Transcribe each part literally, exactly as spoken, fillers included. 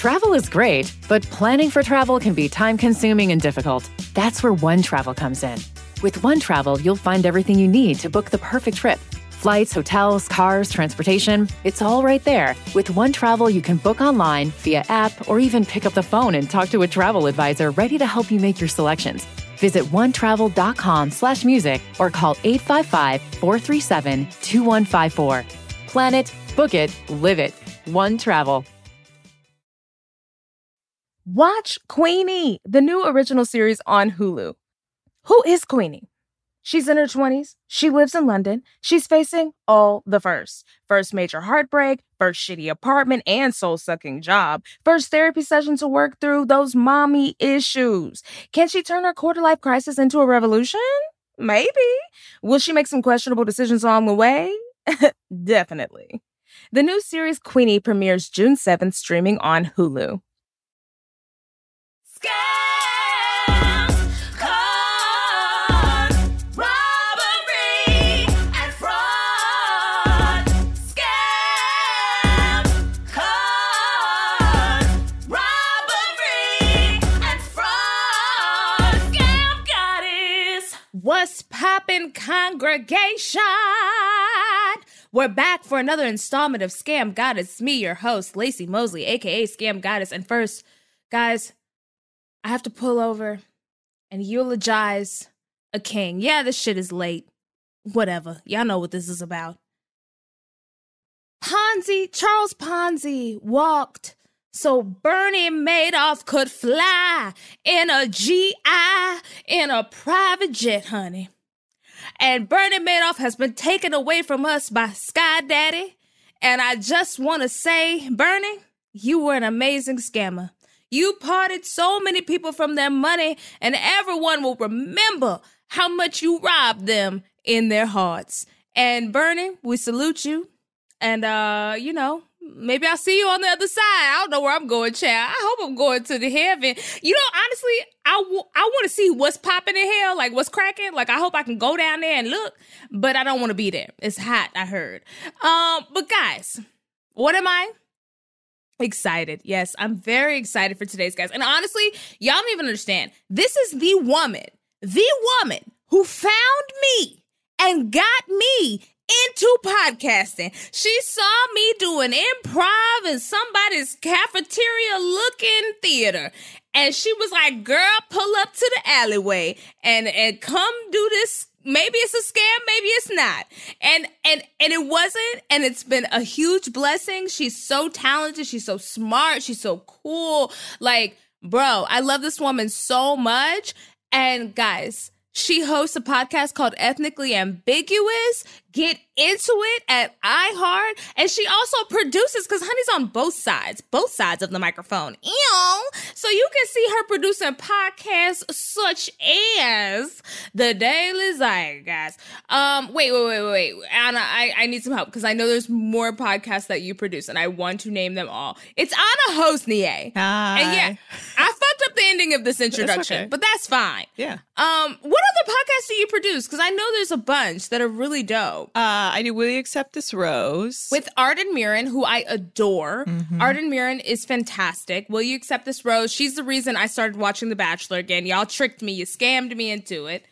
Travel is great, but planning for travel can be time-consuming and difficult. That's where One Travel comes in. With One Travel, you'll find everything you need to book the perfect trip. Flights, hotels, cars, transportation, it's all right there. With One Travel, you can book online, via app, or even pick up the phone and talk to a travel advisor ready to help you make your selections. Visit onetravel.com slash music or call eight five five, four three seven, two one five four. Plan it, book it, live it. One Travel. Watch Queenie, the new original series on Hulu. Who is Queenie? She's in her twenties. She lives in London. She's facing all the firsts. First major heartbreak, first shitty apartment and soul-sucking job, first therapy session to work through those mommy issues. Can she turn her quarter-life crisis into a revolution? Maybe. Will she make some questionable decisions along the way? Definitely. The new series Queenie premieres June seventh, streaming on Hulu. What's poppin', congregation? We're back for another installment of Scam Goddess. Me, your host, Lacey Mosley, aka Scam Goddess. And first, guys, I have to pull over and eulogize a king. Yeah, this shit is late. Whatever. Y'all know what this is about. Ponzi, Charles Ponzi walked so Bernie Madoff could fly in a G I in a private jet, honey. And Bernie Madoff has been taken away from us by Sky Daddy. And I just want to say, Bernie, you were an amazing scammer. You parted so many people from their money, and everyone will remember how much you robbed them in their hearts. And Bernie, we salute you. And, uh, you know, maybe I'll see you on the other side. I don't know where I'm going, child. I hope I'm going to the heaven. You know, honestly, I, w- I want to see what's popping in hell, like what's cracking. Like, I hope I can go down there and look, but I don't want to be there. It's hot, I heard. Um, but guys, what am I? Excited. Yes, I'm very excited for today's guys. And honestly, y'all don't even understand. This is the woman, the woman who found me and got me into podcasting. She saw me doing improv in somebody's cafeteria looking theater. And she was like, girl, pull up to the alleyway and, and come do this. Maybe it's a scam, maybe it's not. And and and it wasn't, and it's been a huge blessing. She's so talented, she's so smart, she's so cool. Like, bro, I love this woman so much. And guys, she hosts a podcast called Ethnically Ambiguous. Get into it at iHeart. And she also produces, because honey's on both sides, both sides of the microphone. Ew. So you can see her producing podcasts such as The Daily Zeitgeist. Um, wait, wait, wait, wait, wait. Anna, I, I need some help, because I know there's more podcasts that you produce, and I want to name them all. It's Anna Hosnier. Hi. And yeah, I fucked up the ending of this introduction, okay. but that's fine. Yeah. Um, what other podcasts do you produce? Because I know there's a bunch that are really dope. Uh, I do Will You Accept This Rose? With Arden Mirren, who I adore. Mm-hmm. Arden Mirren is fantastic. Will You Accept This Rose? She's the reason I started watching The Bachelor again. Y'all tricked me. You scammed me into it.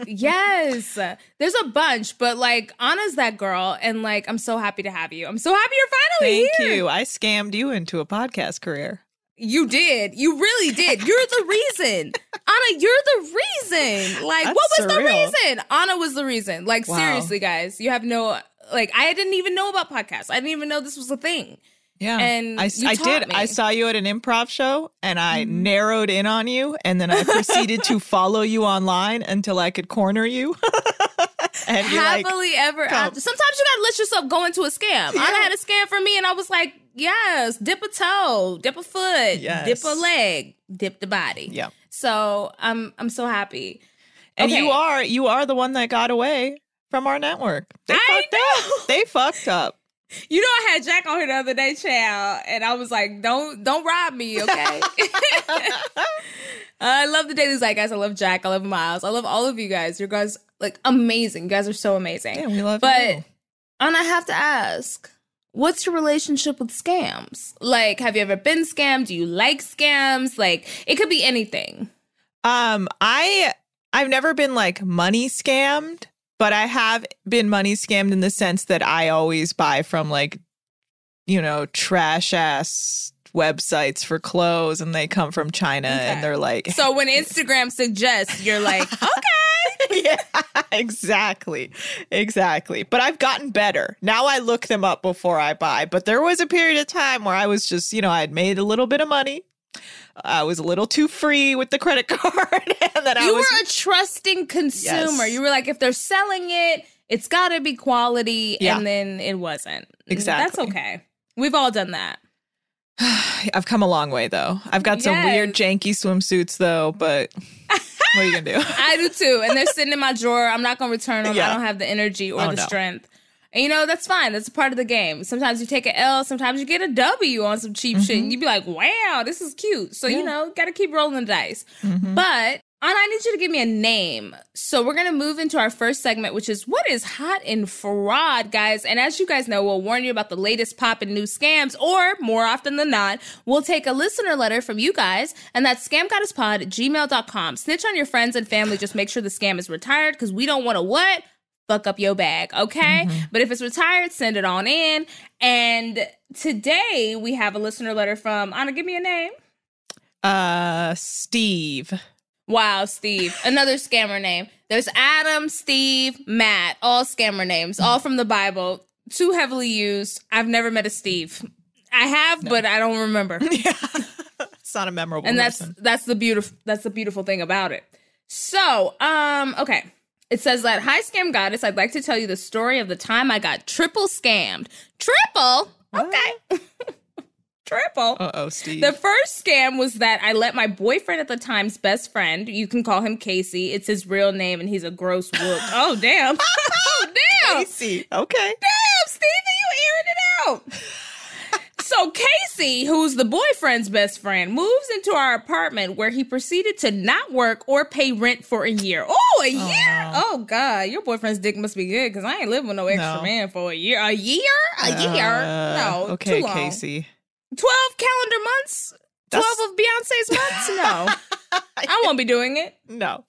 Yes. There's a bunch, but like, Anna's that girl. And like, I'm so happy to have you. I'm so happy you're finally Thank here. you. I scammed you into a podcast career. You did. You really did. You're the reason. Anna, you're the reason. Like, That's what was surreal. the reason? Anna was the reason. Like, Wow. seriously, guys. You have no, like, I didn't even know about podcasts. I didn't even know this was a thing. Yeah. And I, you I taught did. me. I saw you at an improv show and I mm. narrowed in on you. And then I proceeded to follow you online until I could corner you. And Happily like, ever come. after. Sometimes you gotta let yourself go into a scam. Yeah. Anna had a scam for me and I was like, yes, dip a toe, dip a foot, Yes. dip a leg, dip the body. Yeah. So I'm I'm so happy. And Okay. you are you are the one that got away from our network. They I fucked know. up. They fucked up. You know, I had Jack on here the other day, child, and I was like, don't don't rob me, okay? I love the Daily Zeitgeist. I love Jack. I love Miles. I love all of you guys. You guys, like, amazing. You guys are so amazing. Yeah, we love but, you. And I have to ask, what's your relationship with scams? Like, have you ever been scammed? Do you like scams? Like, it could be anything. Um, I, I've never been like money scammed, but I have been money scammed in the sense that I always buy from like, you know, trash ass websites for clothes and they come from China okay. and they're like. So when Instagram suggests, you're like, okay. Yeah, exactly. Exactly. But I've gotten better. Now I look them up before I buy. But there was a period of time where I was just, you know, I had made a little bit of money. I was a little too free with the credit card. And then you I was, were a trusting consumer. Yes. You were like, if they're selling it, it's got to be quality. Yeah. And then it wasn't. Exactly. That's okay. We've all done that. I've come a long way, though. I've got some yes. weird, janky swimsuits, though, but what are you going to do? I do, too. And they're sitting in my drawer. I'm not going to return them. Yeah. I don't have the energy or oh, the no. strength. And, you know, that's fine. That's a part of the game. Sometimes you take an L. Sometimes you get a W on some cheap mm-hmm. shit. And you be like, wow, this is cute. So, yeah. you know, got to keep rolling the dice. Mm-hmm. But Anna, I need you to give me a name. So we're going to move into our first segment, which is what is hot in fraud, guys. And as you guys know, we'll warn you about the latest pop and new scams, or more often than not, we'll take a listener letter from you guys, and that's scamgoddesspod at gmail dot com. Snitch on your friends and family. Just make sure the scam is retired, because we don't want to what? Fuck up your bag, okay? Mm-hmm. But if it's retired, send it on in. And today we have a listener letter from, Anna, give me a name. Uh, Steve. Wow, Steve. Another scammer name. There's Adam, Steve, Matt. All scammer names. All from the Bible. Too heavily used. I've never met a Steve. I have, no. but I don't remember. Yeah. It's not a memorable And person. that's that's the beautiful that's the beautiful thing about it. So, um, okay. It says that, hi, Scam Goddess. I'd like to tell you the story of the time I got triple scammed. Triple? Okay. Triple. Uh-oh, Steve. The first scam was that I let my boyfriend at the time's best friend, you can call him Casey. It's his real name, and he's a gross whoop. Oh, damn. Oh, damn. Casey. Okay. Damn, Stevie, you airing it out. So Casey, who's the boyfriend's best friend, moves into our apartment where he proceeded to not work or pay rent for a year. Oh, a year? Oh, no. Oh God. Your boyfriend's dick must be good, because I ain't living with no extra no. man for a year. A year? A uh, year? No, okay, too long. Casey. twelve calendar months? twelve That's... of Beyonce's months? No. I won't be doing it. No.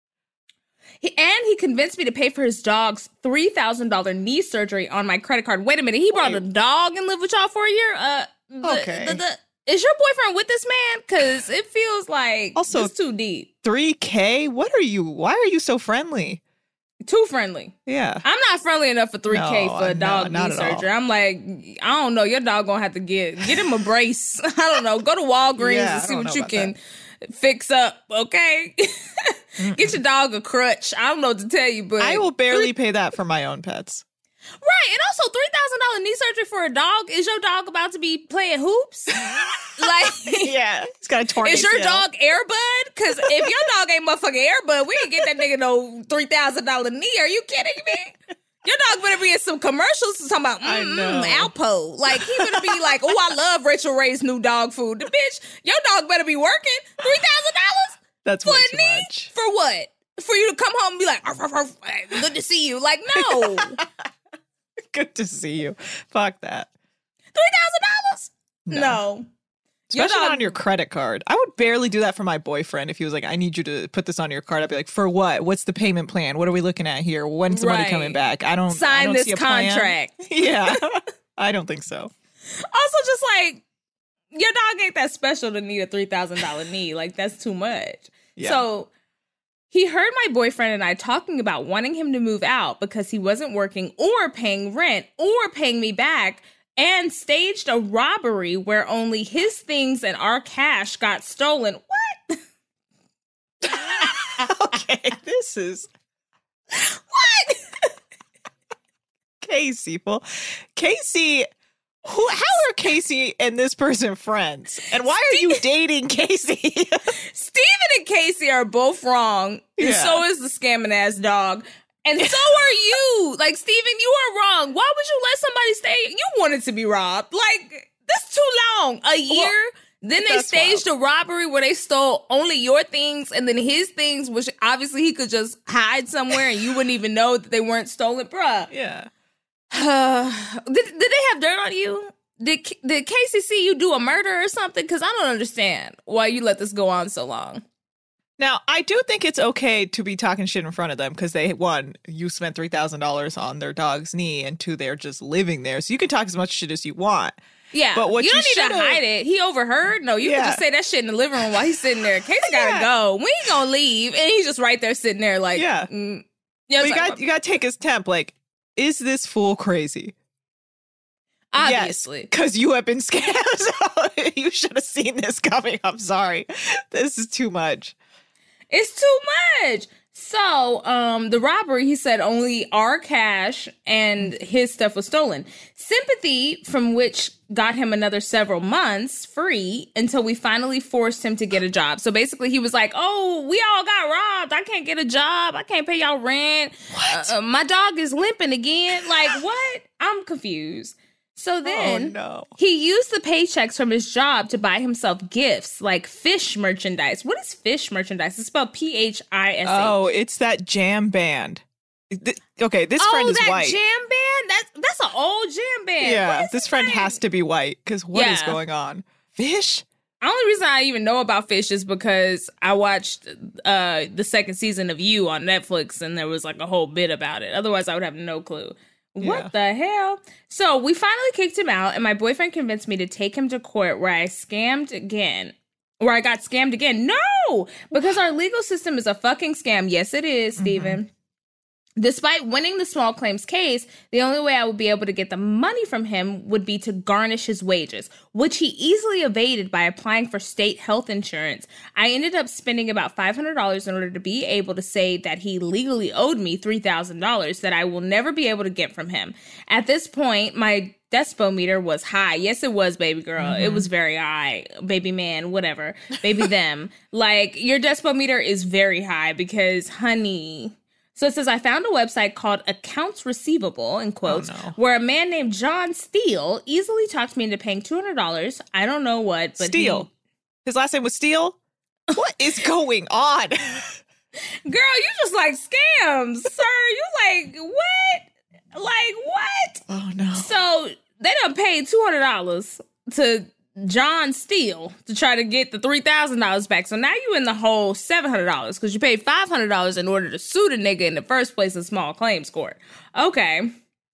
He, and he convinced me to pay for his dog's three thousand dollars knee surgery on my credit card. Wait a minute. He brought Wait. a dog and lived with y'all for a year? Uh, the, okay. The, the, is your boyfriend with this man? Because it feels like also, it's too deep. three K? What are you? Why are you so friendly? Too friendly. Yeah. I'm not friendly enough for three K no, for a dog no, knee surgery. I'm like, I don't know. Your dog gonna have to get get him a brace. I don't know. Go to Walgreens yeah, and see what you can that. fix up, okay? Get your dog a crutch. I don't know what to tell you, but I will barely pay that for my own pets. Right, and also three thousand dollars knee surgery for a dog. Is your dog about to be playing hoops? Like, yeah, he's got a torn Is your A C L. dog Airbud? Because if your dog ain't motherfucking Airbud, we ain't get that nigga no three thousand dollars knee. Are you kidding me? Your dog better be in some commercials talking about mm, mm, Alpo. Like, he better be like, oh, I love Rachel Ray's new dog food. The bitch, your dog better be working three thousand dollars That's for way a too knee? much. For what? For you to come home and be like, arf, arf, arf, good to see you. Like, no. Good to see you. Fuck that. three thousand dollars No. no. Especially dog- not on your credit card. I would barely do that for my boyfriend if he was like, I need you to put this on your card. I'd be like, for what? What's the payment plan? What are we looking at here? When's the right. money coming back? I don't Sign I don't this see a contract. Plan. Yeah. I don't think so. Also, just like, your dog ain't that special to need a three thousand dollars knee. Like, that's too much. Yeah. So he heard my boyfriend and I talking about wanting him to move out because he wasn't working or paying rent or paying me back, and staged a robbery where only his things and our cash got stolen. What? Okay, this is... What? Casey, well, Casey... Who? How are Casey and this person friends? And why are you dating Casey? Steven and Casey are both wrong. And Yeah. so is the scamming ass dog. And so are you. Like, Steven, you are wrong. Why would you let somebody stay? You wanted to be robbed. Like, that's too long. A year? Well, then they staged wild. a robbery where they stole only your things and then his things, which obviously he could just hide somewhere and you wouldn't even know that they weren't stolen. Bruh. Yeah. Uh, did, did they have dirt on you? Did, did Casey see you do a murder or something? Because I don't understand why you let this go on so long. Now, I do think it's okay to be talking shit in front of them because they, one, you spent three thousand dollars on their dog's knee, and two, they're just living there. So you can talk as much shit as you want. Yeah, but what you you don't need should've... to hide it. He overheard. No, you yeah. can just say that shit in the living room while he's sitting there. Casey gotta yeah. go. When he gonna leave? And he's just right there sitting there like, yeah. Mm. yeah but you like, got you got to take his temp. Like, is this fool crazy? Obviously. Because yes, you have been scammed. So you should have seen this coming. I'm sorry. This is too much. It's too much. So, um, the robbery, he said only our cash and his stuff was stolen. Sympathy, from which got him another several months free until we finally forced him to get a job. So basically he was like, oh, we all got robbed. I can't get a job. I can't pay y'all rent. What? Uh, uh, my dog is limping again. Like, what? I'm confused. So then oh, no. he used the paychecks from his job to buy himself gifts like fish merchandise. What is fish merchandise? It's spelled P H I S H. Oh, it's that jam band. Th- okay, this oh, friend is that white. jam band? That's, that's an old jam band. Yeah, this friend name? has to be white because what yeah. is going on? Fish? The only reason I even know about fish is because I watched uh, the second season of You on Netflix and there was like a whole bit about it. Otherwise, I would have no clue. What yeah. the hell? So we finally kicked him out, and my boyfriend convinced me to take him to court where I scammed again. Where I got scammed again. No! Because our legal system is a fucking scam. Yes, it is, Stephen. Mm-hmm. Despite winning the small claims case, the only way I would be able to get the money from him would be to garnish his wages, which he easily evaded by applying for state health insurance. I ended up spending about five hundred dollars in order to be able to say that he legally owed me three thousand dollars that I will never be able to get from him. At this point, my despo meter was high. Yes, it was, baby girl. Mm-hmm. It was very high. Baby man, whatever. Baby them. Like, your despo meter is very high because, honey... So it says, I found a website called Accounts Receivable, in quotes, oh, no. where a man named John Steele easily talked me into paying two hundred dollars. I don't know what, but Steele. He... His last name was Steele? What is going on? Girl, you just like scams, sir. You like, what? Like, what? Oh, no. So they done paid two hundred dollars to John Steele to try to get the three thousand dollars back. So now you in the whole seven hundred dollars because you paid five hundred dollars in order to sue the nigga in the first place in small claims court. Okay.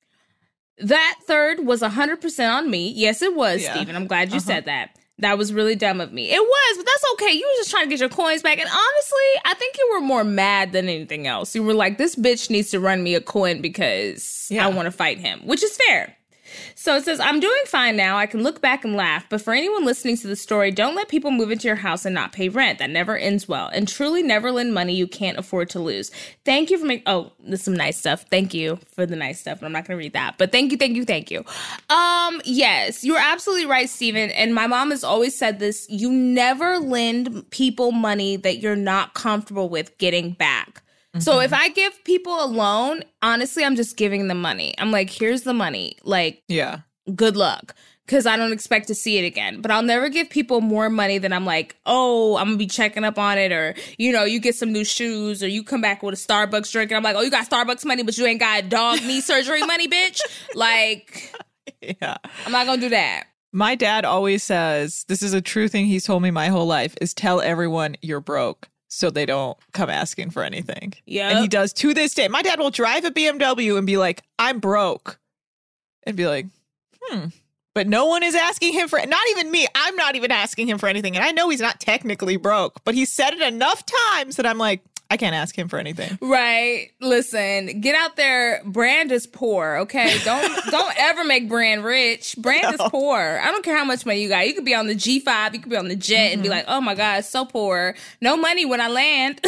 That third was one hundred percent on me. Yes, it was, yeah. Stephen. I'm glad you uh-huh. said that. That was really dumb of me. It was, but that's okay. You were just trying to get your coins back. And honestly, I think you were more mad than anything else. You were like, this bitch needs to run me a coin because yeah. I want to fight him, which is fair. So it says, I'm doing fine now. I can look back and laugh. But for anyone listening to the story, don't let people move into your house and not pay rent. That never ends well. And truly never lend money you can't afford to lose. Thank you for making... Oh, there's some nice stuff. Thank you for the nice stuff. And I'm not going to read that. But thank you, thank you, thank you. Um, yes, you're absolutely right, Stephen. And my mom has always said this. You never lend people money that you're not comfortable with getting back. Mm-hmm. So if I give people a loan, honestly, I'm just giving them money. I'm like, here's the money. Like, yeah, good luck. Because I don't expect to see it again. But I'll never give people more money than I'm like, oh, I'm going to be checking up on it. Or, you know, you get some new shoes or you come back with a Starbucks drink. And I'm like, oh, you got Starbucks money, but you ain't got dog knee surgery money, bitch. Like, yeah, I'm not going to do that. My dad always says, this is a true thing he's told me my whole life, is tell everyone you're broke. So they don't come asking for anything. Yeah. And he does to this day. My dad will drive a B M W and be like, I'm broke. And be like, hmm. But no one is asking him for, not even me. I'm not even asking him for anything. And I know he's not technically broke, but he's said it enough times that I'm like, I can't ask him for anything. Right. Listen, get out there. Brand is poor, okay? Don't don't ever make Brand rich. Brand no. is poor. I don't care how much money you got. You could be on the G five. You could be on the jet mm-hmm. and be like, oh, my God, it's so poor. No money when I land.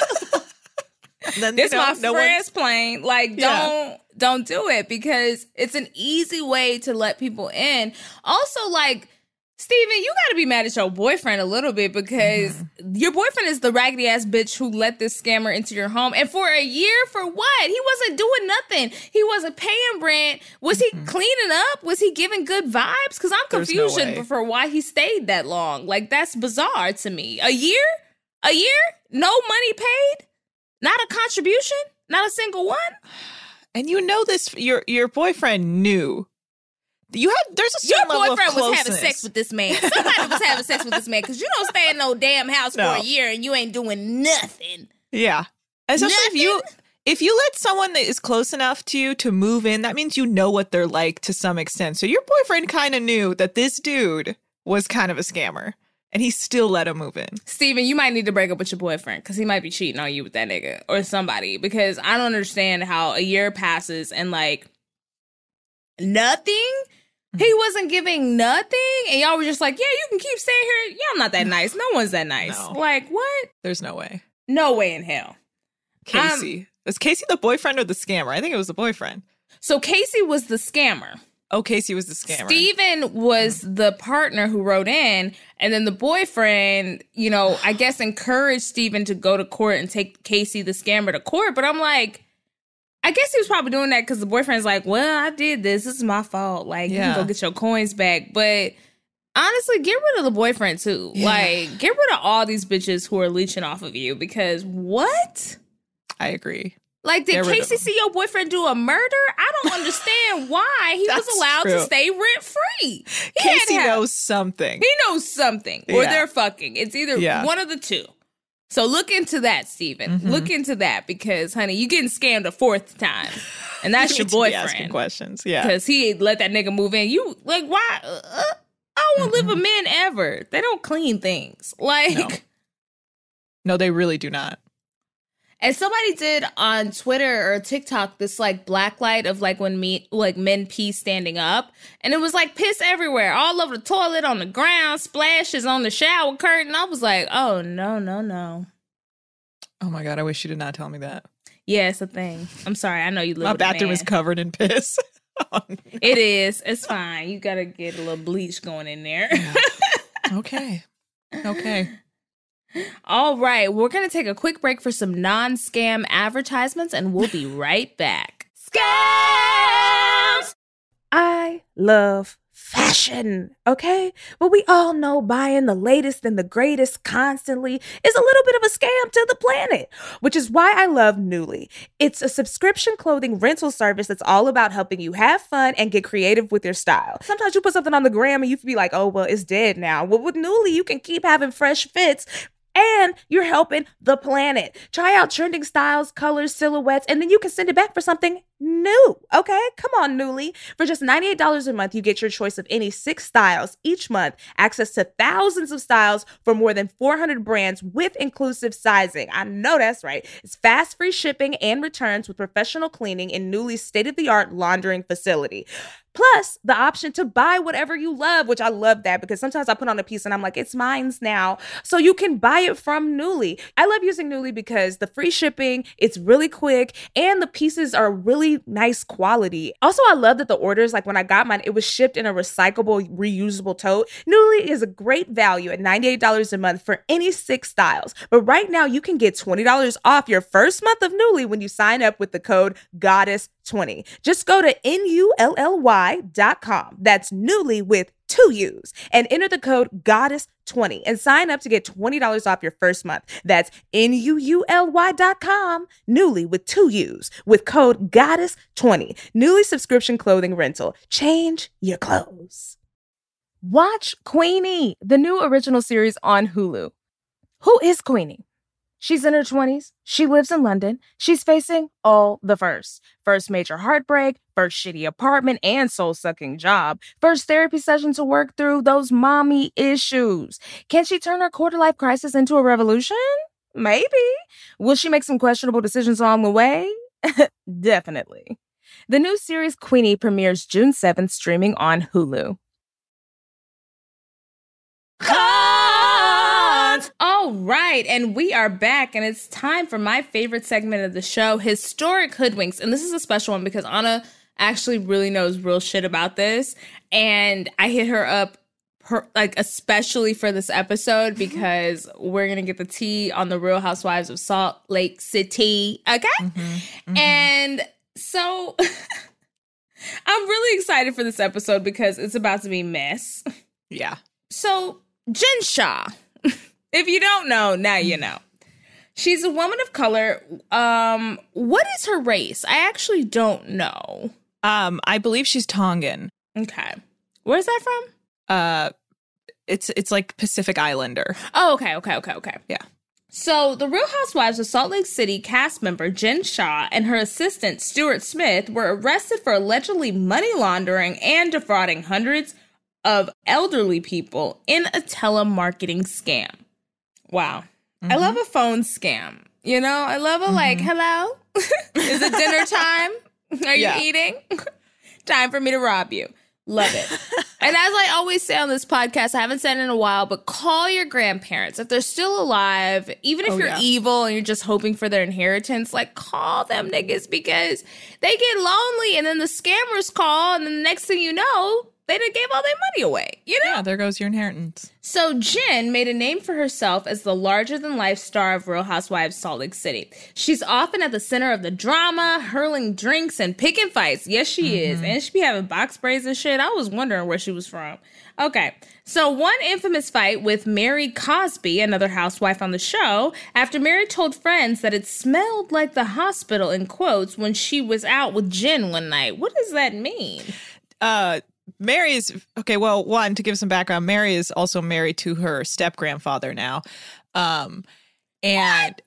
Then, this you know, my no friend's plane. Like, don't yeah. don't do it because it's an easy way to let people in. Also, like, Stephen, you got to be mad at your boyfriend a little bit because mm-hmm. your boyfriend is the raggedy ass bitch who let this scammer into your home. And for a year, for what? He wasn't doing nothing. He wasn't paying rent. Was he mm-hmm. cleaning up? Was he giving good vibes? Because I'm confused no for why he stayed that long. Like, that's bizarre to me. A year? A year? No money paid? Not a contribution? Not a single one? And you know this, your your boyfriend knew. You had there's a certain Your level of boyfriend was closeness. having sex with this man. Somebody was having sex with this man because you don't stay in no damn house No. for a year and you ain't doing nothing. Yeah. Especially if you Nothing? if you let someone that is close enough to you to move in, that means you know what they're like to some extent. So your boyfriend kind of knew that this dude was kind of a scammer, and he still let him move in. Steven, you might need to break up with your boyfriend because he might be cheating on you with that nigga or somebody, because I don't understand how a year passes and like nothing. He wasn't giving nothing, and y'all were just like, yeah, you can keep staying here. Yeah, I'm not that nice. No one's that nice. No. Like, what? There's no way. No way in hell. Casey. Um, was Casey the boyfriend or the scammer? I think it was the boyfriend. So Casey was the scammer. Oh, Casey was the scammer. Steven was the partner who wrote in, and then the boyfriend, you know, I guess encouraged Steven to go to court and take Casey, the scammer, to court. But I'm like, I guess he was probably doing that because the boyfriend's like, well, I did this. This is my fault. Like, Yeah. you can go get your coins back. But honestly, get rid of the boyfriend, too. Yeah. Like, get rid of all these bitches who are leeching off of you, because what? I agree. Like, did Get rid of Casey him. see your boyfriend do a murder? I don't understand why he was That's allowed true. to stay rent-free. He had Casey to have- knows something. He knows something, or Yeah. they're fucking. It's either Yeah. one of the two. So look into that, Steven. Mhm. Look into that, because, honey, you getting scammed a fourth time, and that's You your need to be asking boyfriend. questions. Yeah. Because he let that nigga move in. You like why? Uh, I don't want to live with men ever. They don't clean things. Like, No. No, they really do not. and somebody did on Twitter or TikTok this like black light of like when me like men pee standing up, and it was like piss everywhere, all over the toilet, on the ground, splashes on the shower curtain. I was like, oh no, no, no. Oh my God, I wish you did not tell me that. Yeah, it's a thing. I'm sorry. I know you live My with a bathroom man. is covered in piss. Oh, no. It is. It's fine. You gotta get a little bleach going in there. Okay. Okay. All right, we're going to take a quick break for some non-scam advertisements, and we'll be right back. Scams! I love fashion, okay? But we all know buying the latest and the greatest constantly is a little bit of a scam to the planet, which is why I love Nuuly. It's a subscription clothing rental service that's all about helping you have fun and get creative with your style. Sometimes you put something on the gram and you can be like, oh, well, it's dead now. Well, with Nuuly, you can keep having fresh fits, and you're helping the planet. Try out trending styles, colors, silhouettes, and then you can send it back for something new, okay? Come on, Nuuly. For just ninety-eight dollars a month, you get your choice of any six styles each month, access to thousands of styles for more than four hundred brands with inclusive sizing. I know that's right. It's fast, free shipping and returns with professional cleaning in Nuuly's state-of-the-art laundering facility. Plus, the option to buy whatever you love, which I love that because sometimes I put on a piece and I'm like, it's mine's now. So you can buy it from Nuuly. I love using Nuuly because the free shipping, it's really quick, and the pieces are really nice quality. Also, I love that the orders, like when I got mine, it was shipped in a recyclable, reusable tote. Nuuly is a great value at ninety-eight dollars a month for any six styles. But right now, you can get twenty dollars off your first month of Nuuly when you sign up with the code goddess twenty. Just go to N U L L Y dot com. That's Nuuly with two U's, and enter the code goddess twenty and sign up to get twenty dollars off your first month. That's N U U L Y dot com. Nuuly with two U's with code goddess twenty. Nuuly subscription clothing rental. Change your clothes. Watch Queenie, the new original series on Hulu. Who is Queenie? She's in her twenties. She lives in London. She's facing all the firsts. First major heartbreak, first shitty apartment and soul-sucking job, first therapy session to work through those mommy issues. Can she turn her quarter-life crisis into a revolution? Maybe. Will she make some questionable decisions along the way? Definitely. The new series Queenie premieres June seventh, streaming on Hulu. All right, and we are back, and it's time for my favorite segment of the show, Historic Hoodwinks. And this is a special one because Anna actually really knows real shit about this, and I hit her up her, like especially for this episode because we're gonna get the tea on the Real Housewives of Salt Lake City, okay? Mm-hmm, mm-hmm. And so I'm really excited for this episode because it's about to be mess. Yeah. So Jen Shah, if you don't know, now you know. She's a woman of color. Um, what is her race? I actually don't know. Um, I believe she's Tongan. Okay. Where's that from? Uh, it's it's like Pacific Islander. Oh, okay, okay, okay, okay. Yeah. So the Real Housewives of Salt Lake City cast member Jen Shah and her assistant Stuart Smith were arrested for allegedly money laundering and defrauding hundreds of elderly people in a telemarketing scam. Wow. Mm-hmm. I love a phone scam. You know, I love a mm-hmm. like, hello? Is it dinner time? Are yeah. you eating? Time for me to rob you. Love it. And as I always say on this podcast, I haven't said it in a while, but call your grandparents. If they're still alive, even if oh, you're yeah. evil and you're just hoping for their inheritance, like call them niggas because they get lonely and then the scammers call and then the next thing you know, they done gave all their money away, you know? Yeah, there goes your inheritance. So Jen made a name for herself as the larger-than-life star of Real Housewives Salt Lake City. She's often at the center of the drama, hurling drinks and picking fights. Yes, she mm-hmm. is. And she be having box braids and shit. I was wondering where she was from. Okay, so one infamous fight with Mary Cosby, another housewife on the show, after Mary told friends that it smelled like the hospital, in quotes, when she was out with Jen one night. What does that mean? Uh... Mary is, okay, well, one, to give some background, Mary is also married to her step-grandfather now. Um, and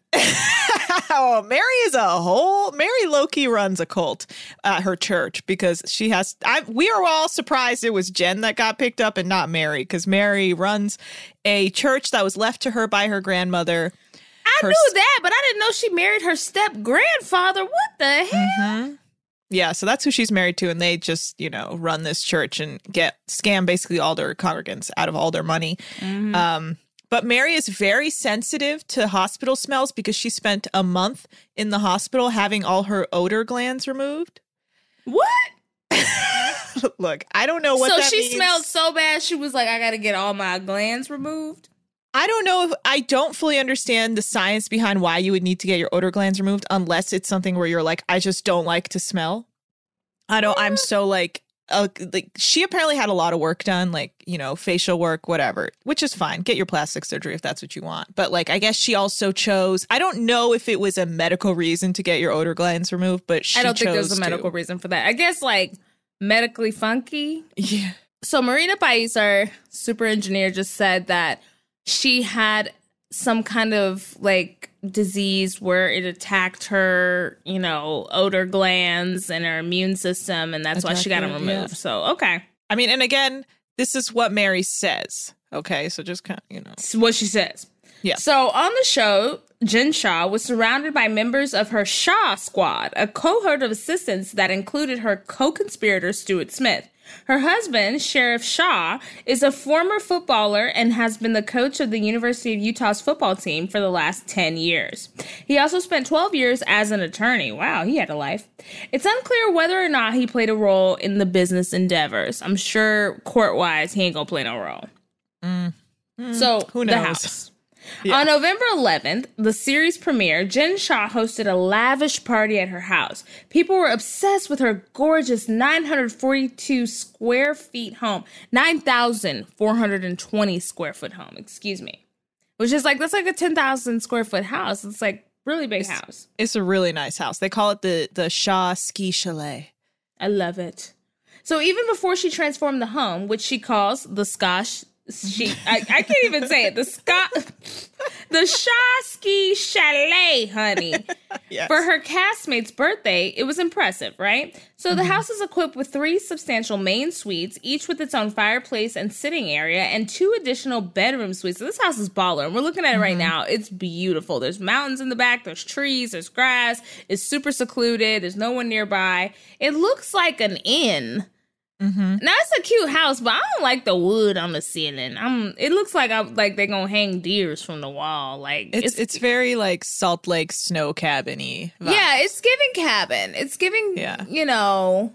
oh, Mary is a whole, Mary low-key runs a cult at her church because she has, I, we are all surprised it was Jen that got picked up and not Mary because Mary runs a church that was left to her by her grandmother. I her, knew that, but I didn't know she married her step-grandfather. What the hell? Mm-hmm. Yeah, so that's who she's married to, and they just, you know, run this church and get scam basically all their congregants out of all their money. Mm-hmm. Um, but Mary is very sensitive to hospital smells because she spent a month in the hospital having all her odor glands removed. What? Look, I don't know what so that she means. smelled so bad, she was like, I got to get all my glands removed? I don't know if I don't fully understand the science behind why you would need to get your odor glands removed unless it's something where you're like, I just don't like to smell. I don't, I'm so like, uh, like she apparently had a lot of work done, like, you know, facial work, whatever, which is fine. Get your plastic surgery if that's what you want. But like, I guess she also chose, I don't know if it was a medical reason to get your odor glands removed, but she I don't think there was a to. medical reason for that. I guess like medically funky. Yeah. So Marina Pais, our super engineer, just said that she had some kind of like disease where it attacked her, you know, odor glands and her immune system. And that's Attack why she got them removed. Yeah. So, okay. I mean, and again, this is what Mary says. Okay. So just kind of, you know. It's what she says. Yeah. So on the show, Jen Shah was surrounded by members of her Shah Squad, a cohort of assistants that included her co-conspirator, Stuart Smith. Her husband, Sheriff Shah, is a former footballer and has been the coach of the University of Utah's football team for the last ten years. He also spent twelve years as an attorney. Wow, he had a life. It's unclear whether or not he played a role in the business endeavors. I'm sure court-wise, he ain't gonna play no role. Mm. Mm. So, who knows? The house. Yeah. On November eleventh, the series premiere, Jen Shah hosted a lavish party at her house. People were obsessed with her gorgeous nine hundred forty-two square feet home. nine thousand four hundred twenty square foot home, excuse me. Which is like, that's like a ten thousand square foot house. It's like really big it's, house. It's a really nice house. They call it the, the Shah Ski Chalet. I love it. So even before she transformed the home, which she calls the Scotch... She, I, I can't even say it. The Scott, the Shawski Chalet, honey. Yes. For her castmate's birthday, it was impressive, right? So mm-hmm. the house is equipped with three substantial main suites, each with its own fireplace and sitting area, and two additional bedroom suites. So this house is baller, and we're looking at it mm-hmm. right now. It's beautiful. There's mountains in the back. There's trees. There's grass. It's super secluded. There's no one nearby. It looks like an inn. Mm-hmm. Now it's a cute house, but I don't like the wood on the ceiling. I'm. It looks like I'm like they're gonna hang deers from the wall. Like it's it's, it's very like Salt Lake snow cabin-y vibes. Yeah, it's giving cabin. It's giving. Yeah. You know,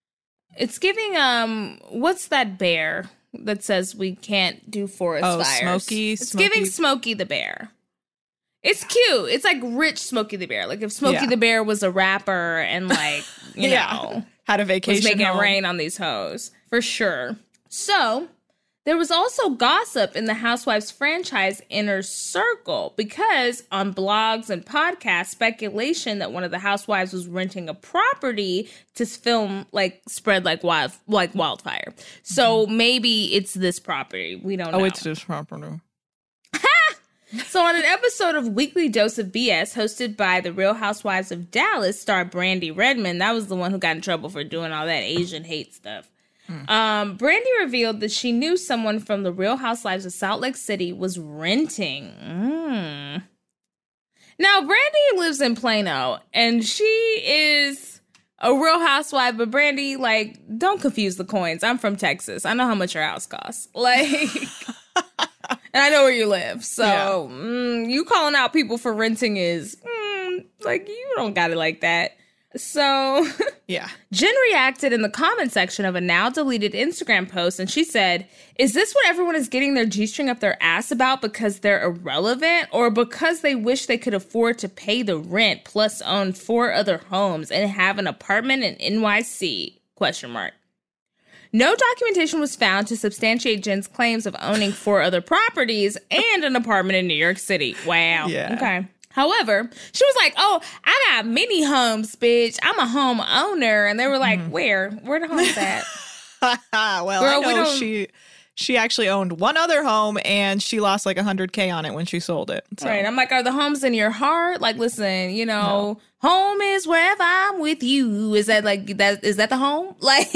it's giving. Um, what's that bear that says we can't do forest oh, fires? Smokey. It's Smokey. giving Smokey the Bear. It's cute. It's like rich Smokey the Bear. Like if Smokey yeah. the Bear was a rapper and like you yeah. know. Had a vacation was making home. it rain on these hoes. For sure. So, There was also gossip in the Housewives franchise inner circle because on blogs and podcasts, speculation that one of the housewives was renting a property to film like spread like wild like wildfire. So mm-hmm. maybe it's this property. We don't oh, know. Oh, it's this property. So on an episode of Weekly Dose of B S hosted by The Real Housewives of Dallas star Brandy Redmond, that was the one who got in trouble for doing all that Asian hate stuff. Mm. Um, Brandy revealed that she knew someone from The Real Housewives of Salt Lake City was renting. Mm. Now, Brandy lives in Plano, and she is a Real Housewife, but Brandy, like, don't confuse the coins. I'm from Texas. I know how much your house costs. Like... And I know where you live. So yeah. mm, you calling out people for renting is mm, like, you don't got it like that. So yeah, Jen reacted in the comment section of a now deleted Instagram post. And she said, is this what everyone is getting their G-string up their ass about because they're irrelevant or because they wish they could afford to pay the rent plus own four other homes and have an apartment in N Y C? Question mark. No documentation was found to substantiate Jen's claims of owning four other properties and an apartment in New York City. Wow. Yeah. Okay. However, she was like, oh, I got many homes, bitch. I'm a home owner. And they were like, mm. where? Where the homes at? well, Girl, I know we don't... she she actually owned one other home and she lost like one hundred K on it when she sold it. So. Right. I'm like, are the homes in your heart? Like, listen, you know, no. home is wherever I'm with you. Is that like, that? Is that the home? Like...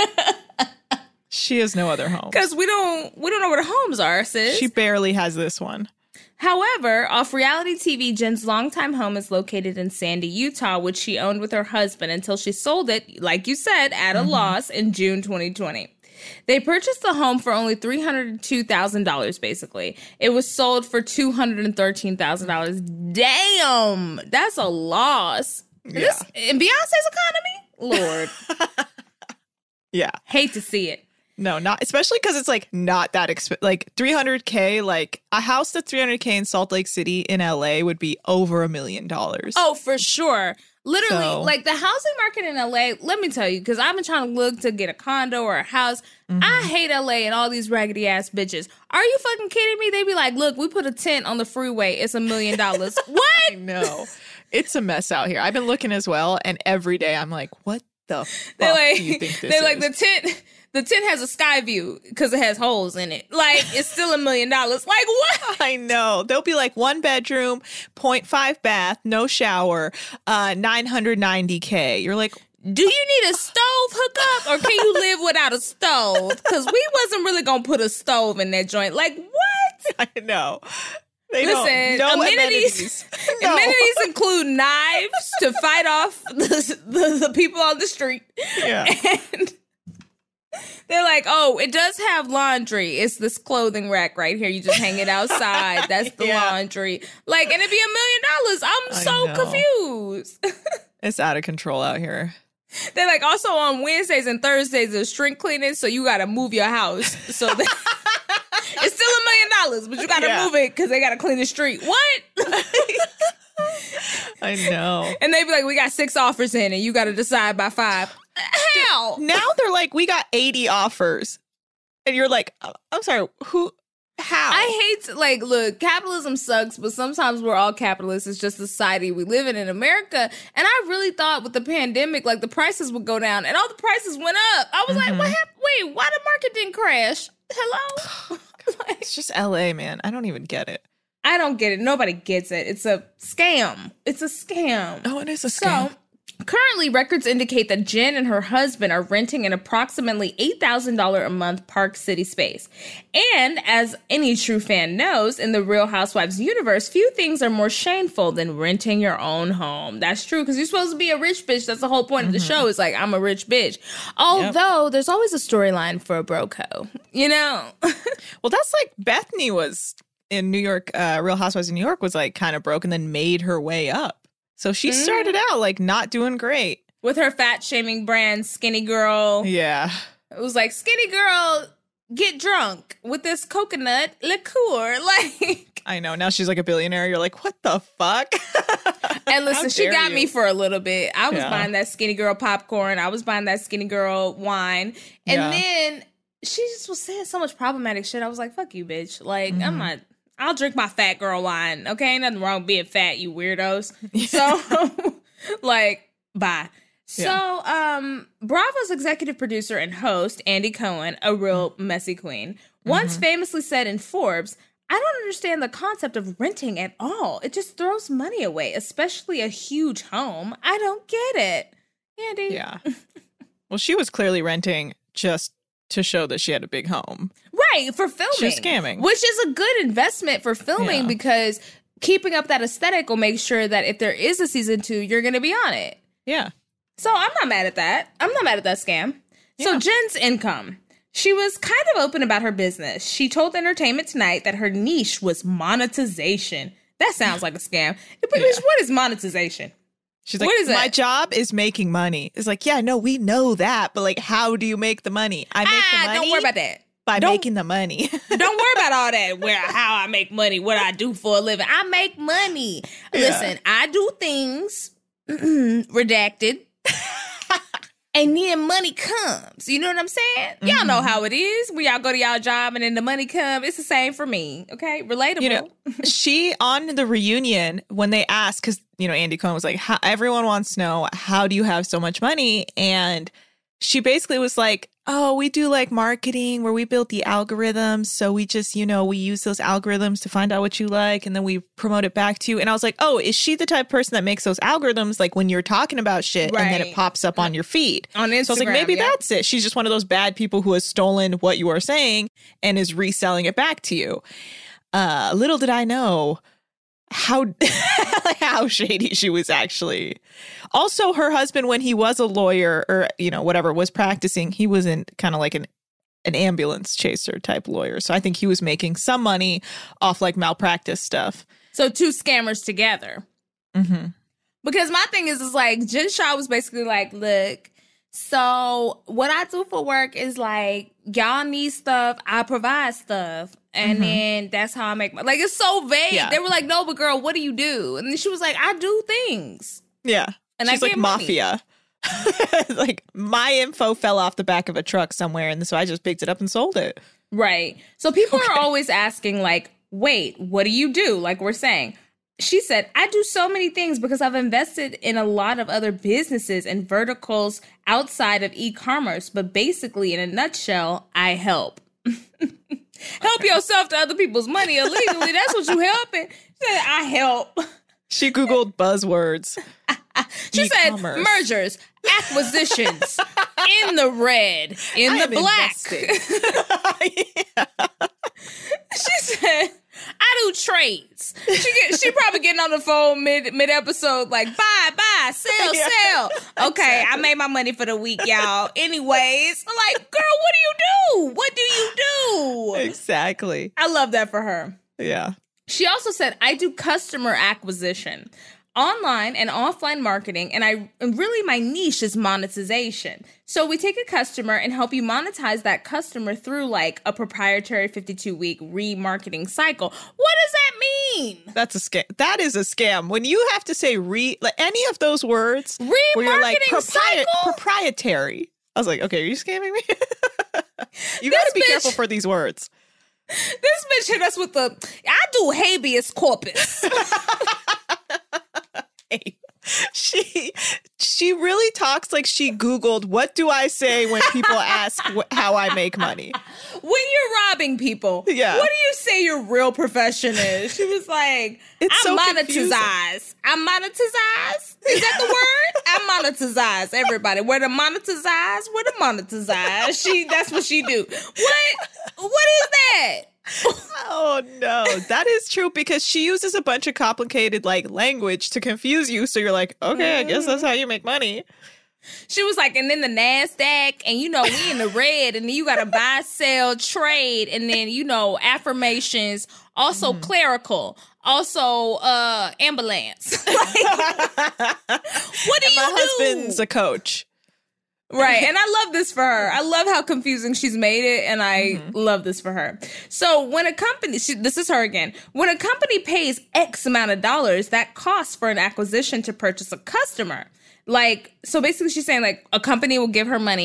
She has no other home. Because we don't we don't know where the homes are, sis. She barely has this one. However, off reality T V, Jen's longtime home is located in Sandy, Utah, which she owned with her husband until she sold it, like you said, at a mm-hmm. loss in June twenty twenty. They purchased the home for only three hundred two thousand dollars, basically. It was sold for two hundred thirteen thousand dollars. Damn! That's a loss. Yeah. This, in Beyonce's economy? Lord. Yeah. Hate to see it. No, not especially because it's like not that expensive. Like three hundred K, like a house that's three hundred K in Salt Lake City in L A would be over a million dollars. Oh, for sure. Literally, so. like the housing market in L A, let me tell you, because I've been trying to look to get a condo or a house. Mm-hmm. I hate L A and all these raggedy ass bitches. Are you fucking kidding me? They be like, look, we put a tent on the freeway. It's a million dollars. What? I know. It's a mess out here. I've been looking as well. And every day I'm like, what the fuck like, do you think this they're is? Like the tent. The tent has a sky view because it has holes in it. Like, it's still a million dollars. Like, what? I know. They'll be like one bedroom, zero point five bath, no shower, uh, nine hundred ninety K. You're like, do you need a stove hookup or can you live without a stove? Because we wasn't really going to put a stove in that joint. Like, what? I know. They Listen, don't, no amenities, amenities. No. amenities include knives to fight off the, the, the people on the street. Yeah. And they're like, oh, it does have laundry. It's this clothing rack right here. You just hang it outside. That's the yeah. laundry. Like, and it'd be a million dollars. I'm I so know. confused. It's out of control out here. They're like, also on Wednesdays and Thursdays, there's shrink cleaning, so you got to move your house. So that it's still a million dollars, but you got to yeah. move it because they got to clean the street. What? I know. And they be like, we got six offers in, and you got to decide by five. How? Now they're like, we got eighty offers. And you're like, I'm sorry, who, how? I hate, to, like, look, capitalism sucks, but sometimes we're all capitalists. It's just the society we live in in America. And I really thought with the pandemic, like, the prices would go down, and all the prices went up. I was mm-hmm. like, what happened? Wait, why the market didn't crash? Hello? Like, it's just L A, man. I don't even get it. I don't get it. Nobody gets it. It's a scam. It's a scam. Oh, it is a scam. So, currently, records indicate that Jen and her husband are renting an approximately eight thousand dollars a month Park City space. And as any true fan knows, in the Real Housewives universe, few things are more shameful than renting your own home. That's true, because you're supposed to be a rich bitch. That's the whole point mm-hmm. of the show. Is like, I'm a rich bitch. Although, yep. there's always a storyline for a broco, you know? Well, that's like Bethany was in New York, uh, Real Housewives of New York was like kind of broke and then made her way up. So she started out like not doing great. With her fat shaming brand, Skinny Girl. Yeah. It was like, Skinny Girl, get drunk with this coconut liqueur. Like, I know. Now she's like a billionaire. You're like, what the fuck? And listen, she got you? me for a little bit. I was yeah. buying that Skinny Girl popcorn. I was buying that Skinny Girl wine. And yeah. then she just was saying so much problematic shit. I was like, fuck you, bitch. Like, mm-hmm. I'm not, I'll drink my fat girl wine. Okay, ain't nothing wrong with being fat, you weirdos. So, like, bye. So, yeah. um, Bravo's executive producer and host, Andy Cohen, a real messy queen, once mm-hmm. famously said in Forbes, I don't understand the concept of renting at all. It just throws money away, especially a huge home. I don't get it. Andy. Yeah. Well, she was clearly renting just to show that she had a big home. Right, for filming. She was scamming. Which is a good investment for filming yeah. because keeping up that aesthetic will make sure that if there is a season two, you're going to be on it. Yeah. So I'm not mad at that. I'm not mad at that scam. Yeah. So Jen's income. She was kind of open about her business. She told Entertainment Tonight that her niche was monetization. That sounds like a scam. But yeah. What is monetization? She's like, what is my that? job is making money. It's like, yeah, no, we know that. But like, how do you make the money? I make ah, the money. Don't worry about that. By don't, making the money. Don't worry about all that. Where, how I make money, what I do for a living. I make money. Yeah. Listen, I do things redacted. And then money comes. You know what I'm saying? Mm-hmm. Y'all know how it is. When y'all go to y'all job and then the money comes. It's the same for me. Okay? Relatable. You know, she, on the reunion, when they asked, because, you know, Andy Cohen was like, how, everyone wants to know, how do you have so much money? And she basically was like, oh, we do like marketing where we built the algorithms. So we just, you know, we use those algorithms to find out what you like and then we promote it back to you. And I was like, oh, is she the type of person that makes those algorithms like when you're talking about shit right. and then it pops up on your feed? On Instagram. So I was like, maybe yeah. that's it. She's just one of those bad people who has stolen what you are saying and is reselling it back to you. Uh, little did I know how how shady she was actually. Also, her husband, when he was a lawyer or, you know, whatever, was practicing, he was in kind of like an an ambulance chaser type lawyer. So I think he was making some money off like malpractice stuff. So two scammers together. Mm-hmm. Because my thing is, is like, Jen Shah was basically like, look, so what I do for work is like, y'all need stuff, I provide stuff. And mm-hmm. then that's how I make my, like, it's so vague. Yeah. They were like, no, but girl, what do you do? And then she was like, I do things. Yeah. And she's I like mafia. Like, my info fell off the back of a truck somewhere. And so I just picked it up and sold it. Right. So people okay. are always asking, like, wait, what do you do? Like we're saying. She said, I do so many things because I've invested in a lot of other businesses and verticals outside of e-commerce. But basically, in a nutshell, I help. Help okay. yourself to other people's money illegally. That's what you helping. She said, I help. She Googled buzzwords. She E-commerce. said, mergers, acquisitions, in the red, in I the black. Yeah. She said, I do trades. She get, she probably getting on the phone mid mid episode like, buy, buy, sell, yeah, sell. Okay, exactly. I made my money for the week, y'all. Anyways, I'm like, girl, what do you do? What do you do? Exactly. I love that for her. Yeah. She also said, I do customer acquisition, online and offline marketing, and I and really my niche is monetization. So we take a customer and help you monetize that customer through like a proprietary fifty-two week remarketing cycle. What does that mean? That's a scam. That is a scam. When you have to say re like any of those words, remarketing where you're like propri- cycle? proprietary. I was like, okay, are you scamming me? You got to be bitch- careful for these words. This bitch hit us with the, I do habeas corpus. Hey, she she really talks like she Googled, what do I say when people ask wh- how I make money? When you're robbing people, yeah. what do you say your real profession is? She was like, it's I so monetize. I monetize? Is that the word? I monetize, everybody. Where to monetize? Where to monetize? She, that's what she do. What? What is that? Oh no, that is true because she uses a bunch of complicated like language to confuse you. So you're like, okay, I guess that's how you make money. She was like, and then the NASDAQ, and you know, we in the red, and then you got to buy, sell, trade, and then, you know, affirmations, also mm. clerical, also uh, ambulance. Like, what do and you my do? Husband's a coach. Right. And I love this for her. I love how confusing she's made it. And I mm-hmm. love this for her. So when a company, she, this is her again, when a company pays X amount of dollars, that costs for an acquisition to purchase a customer. Like, so basically she's saying like a company will give her money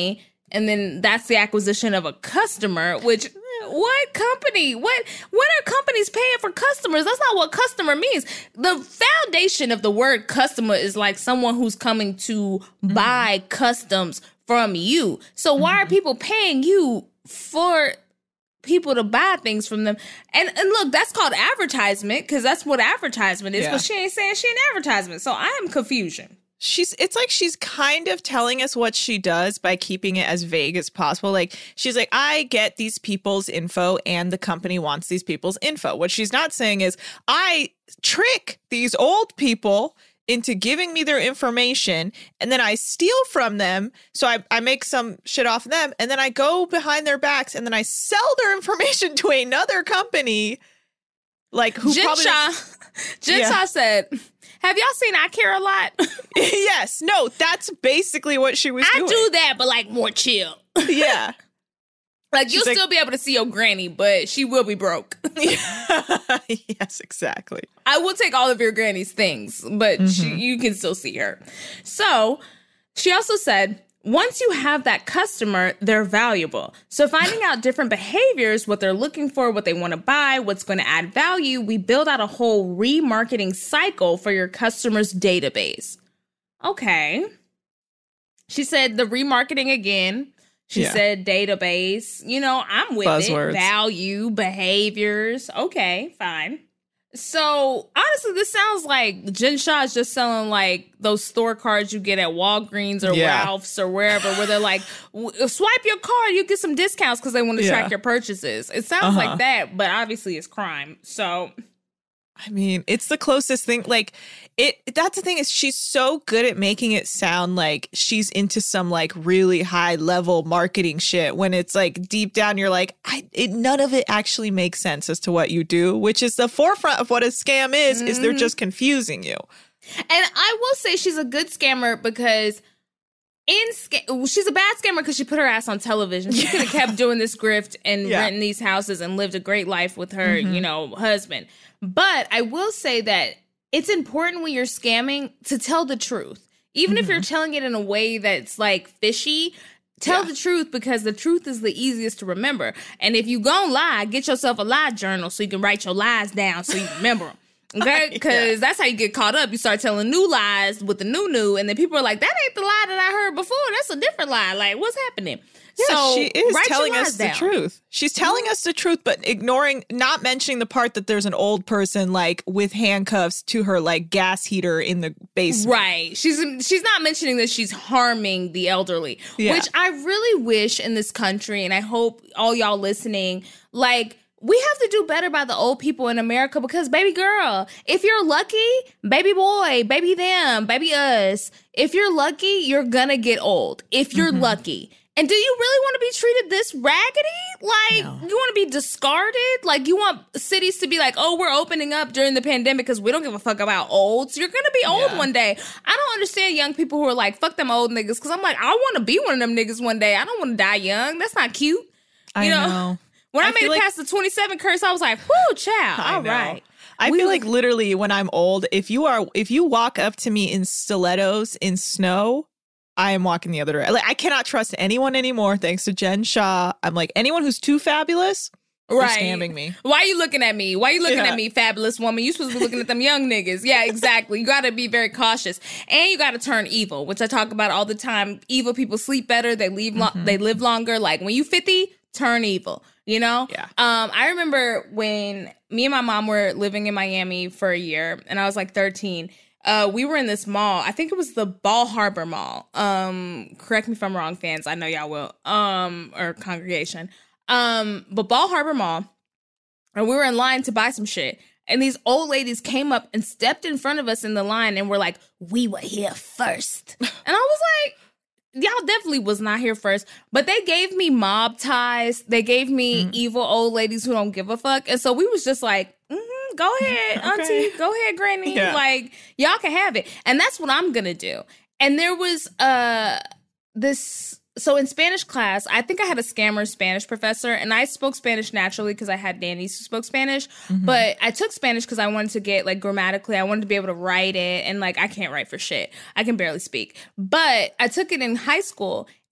And then that's the acquisition of a customer, which what company? What when are companies paying for customers? That's not what customer means. The foundation of the word customer is like someone who's coming to mm-hmm. buy customs from you. So why mm-hmm. are people paying you for people to buy things from them? And and look, that's called advertisement because that's what advertisement is. Yeah. But she ain't saying she an advertisement. So I am confusion. She's it's like she's kind of telling us what she does by keeping it as vague as possible. Like she's like, I get these people's info and the company wants these people's info. What she's not saying is I trick these old people into giving me their information and then I steal from them. So I, I make some shit off them and then I go behind their backs and then I sell their information to another company. Like who Jen probably Shah, Jen Shah yeah. said, have y'all seen I Care a Lot? Yes. No, that's basically what she was I doing. I do that, but like more chill. Yeah. Like, She's you'll like, still be able to see your granny, but she will be broke. Yes, exactly. I will take all of your granny's things, but mm-hmm. she, you can still see her. So she also said, once you have that customer, they're valuable. So finding out different behaviors, what they're looking for, what they want to buy, what's going to add value, we build out a whole remarketing cycle for your customer's database. Okay. She said the remarketing again. She yeah. said database. You know, I'm with Buzzwords. It. Value, behaviors. Okay, fine. So, honestly, this sounds like Jen Shah is just selling, like, those store cards you get at Walgreens or yeah. Ralph's or wherever, where they're like, swipe your card, you get some discounts because they want to yeah. track your purchases. It sounds uh-huh. like that, but obviously it's crime. So... I mean, it's the closest thing. Like, it. That's the thing is she's so good at making it sound like she's into some, like, really high-level marketing shit when it's, like, deep down you're like, I, it, none of it actually makes sense as to what you do, which is the forefront of what a scam is, mm-hmm. is they're just confusing you. And I will say she's a good scammer because... In sca- she's a bad scammer because she put her ass on television. She could have kept doing this grift and yeah. renting these houses and lived a great life with her, mm-hmm. you know, husband. But I will say that it's important when you're scamming to tell the truth. Even mm-hmm. if you're telling it in a way that's like fishy, tell yeah. the truth because the truth is the easiest to remember. And if you gon' lie, get yourself a lie journal so you can write your lies down so you remember them. Okay, because yeah. that's how you get caught up. You start telling new lies with the new new, and then people are like, "That ain't the lie that I heard before. That's a different lie. Like, what's happening?" Yeah, so she is telling us down. the truth. She's telling mm-hmm. us the truth, but ignoring, not mentioning the part that there's an old person like with handcuffs to her like gas heater in the basement. Right. She's she's not mentioning that she's harming the elderly, yeah. which I really wish in this country, and I hope all y'all listening, like. We have to do better by the old people in America because, baby girl, if you're lucky, baby boy, baby them, baby us, if you're lucky, you're gonna get old. If you're mm-hmm. lucky. And do you really want to be treated this raggedy? Like, no. you want to be discarded? Like, you want cities to be like, oh, we're opening up during the pandemic because we don't give a fuck about olds. You're gonna be old yeah. one day. I don't understand young people who are like, fuck them old niggas, because I'm like, I want to be one of them niggas one day. I don't want to die young. That's not cute. You I know? know. When I, I made it like, past the twenty-seven curse, I was like, whoo, child, all know. right. I we feel was- like literally when I'm old, if you are, if you walk up to me in stilettos in snow, I am walking the other way. Like, I cannot trust anyone anymore, thanks to Jen Shah. I'm like, anyone who's too fabulous, right. they're scamming me. Why are you looking at me? Why are you looking yeah. at me, fabulous woman? You supposed to be looking at them young niggas. Yeah, exactly. You got to be very cautious. And you got to turn evil, which I talk about all the time. Evil people sleep better. They leave. Lo- mm-hmm. They live longer. Like, when you fifty, turn evil. You know? Yeah. Um, I remember when me and my mom were living in Miami for a year, and I was like thirteen. Uh, we were in this mall. I think it was the Bal Harbour Mall. Um, correct me if I'm wrong, fans. I know y'all will. Um, or congregation. Um, but Bal Harbour Mall, and we were in line to buy some shit. And these old ladies came up and stepped in front of us in the line and were like, we were here first. And I was like, y'all definitely was not here first, but they gave me mob ties. They gave me mm. evil old ladies who don't give a fuck. And so we was just like, mm-hmm, go ahead, okay. auntie, go ahead, granny. Yeah. Like, y'all can have it. And that's what I'm going to do. And there was uh this... So in Spanish class, I think I had a scammer Spanish professor, and I spoke Spanish naturally because I had nannies who spoke Spanish. Mm-hmm. But I took Spanish because I wanted to get, like, grammatically, I wanted to be able to write it. And, like, I can't write for shit. I can barely speak. But I took it in high school,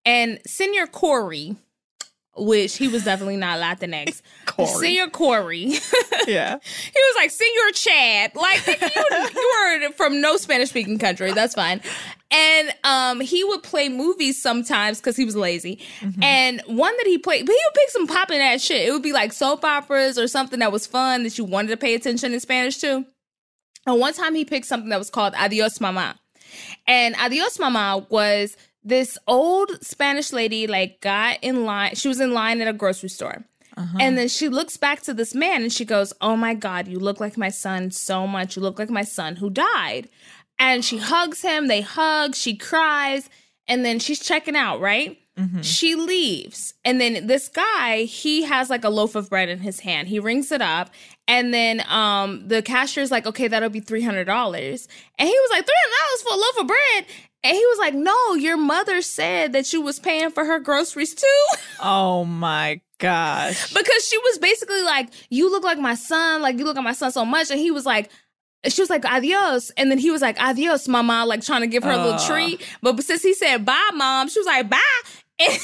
And Senor Corey, which he was definitely not Latinx. Corey. Senor Corey. Yeah. He was like, Senor Chad. Like, you, you were from no Spanish-speaking country. That's fine. And um, he would play movies sometimes because he was lazy. Mm-hmm. And one that he played, but he would pick some popping ass shit. It would be like soap operas or something that was fun that you wanted to pay attention in Spanish to. And one time he picked something that was called Adios Mama. And Adios Mama was this old Spanish lady, like, got in line. She was in line at a grocery store. Uh-huh. And then she looks back to this man and she goes, oh my God, you look like my son so much. You look like my son who died. And she hugs him. They hug. She cries. And then she's checking out, right? Mm-hmm. She leaves. And then this guy, he has like a loaf of bread in his hand. He rings it up. And then um, the cashier's like, okay, that'll be three hundred dollars. And he was like, three hundred dollars for a loaf of bread? And he was like, no, your mother said that you was paying for her groceries too. Oh my gosh. Because she was basically like, you look like my son. Like, you look like my son so much. And he was like, she was like, adios. And then he was like, adios, mama, like trying to give her uh. a little treat. But since he said, bye, mom, she was like, bye. And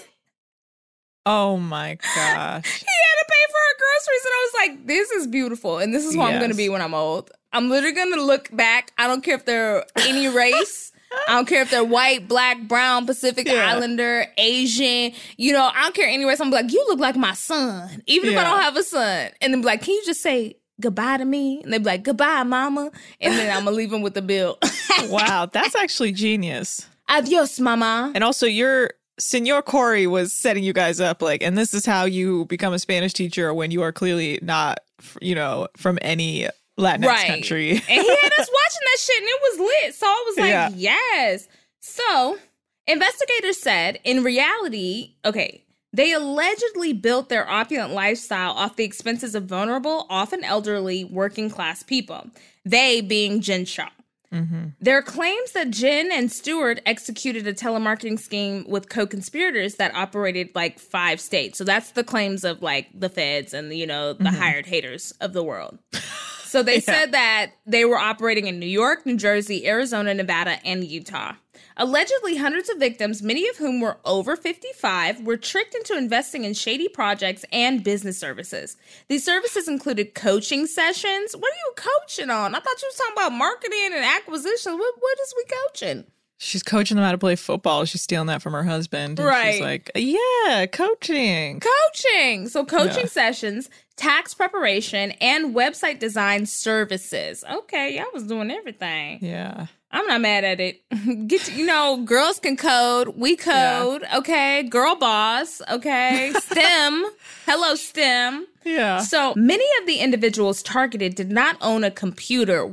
oh my gosh. He had to pay for her groceries. And I was like, this is beautiful. And this is who yes. I'm going to be when I'm old. I'm literally going to look back. I don't care if they're any race. I don't care if they're white, black, brown, Pacific yeah. Islander, Asian. You know, I don't care any race. I'm like, you look like my son. Even yeah. if I don't have a son. And then be like, can you just say goodbye to me? And they'd be like, goodbye, mama. And then I'm going to leave them with the bill. Wow, that's actually genius. Adios, mama. And also, your Senor Corey was setting you guys up, like, and this is how you become a Spanish teacher when you are clearly not, you know, from any Latinx right. country. And he had us watching that shit and it was lit. So I was like, yeah. yes. So investigators said in reality, okay, they allegedly built their opulent lifestyle off the expenses of vulnerable, often elderly, working class people. They being Jen Shah. Mm-hmm. There are claims that Jen and Stewart executed a telemarketing scheme with co-conspirators that operated like five states. So that's the claims of like the feds and, you know, the mm-hmm. hired haters of the world. So they yeah. said that they were operating in New York, New Jersey, Arizona, Nevada, and Utah. Allegedly, hundreds of victims, many of whom were over fifty-five, were tricked into investing in shady projects and business services. These services included coaching sessions. What are you coaching on? I thought you was talking about marketing and acquisitions. What, what is we coaching? She's coaching them how to play football. She's stealing that from her husband. And right. She's like, yeah, coaching. Coaching. So coaching yeah. sessions, tax preparation, and website design services. Okay, y'all was doing everything. Yeah. I'm not mad at it. Get to, you know, girls can code. We code. Yeah. Okay. Girl boss. Okay. STEM. Hello, STEM. Yeah. So many of the individuals targeted did not own a computer.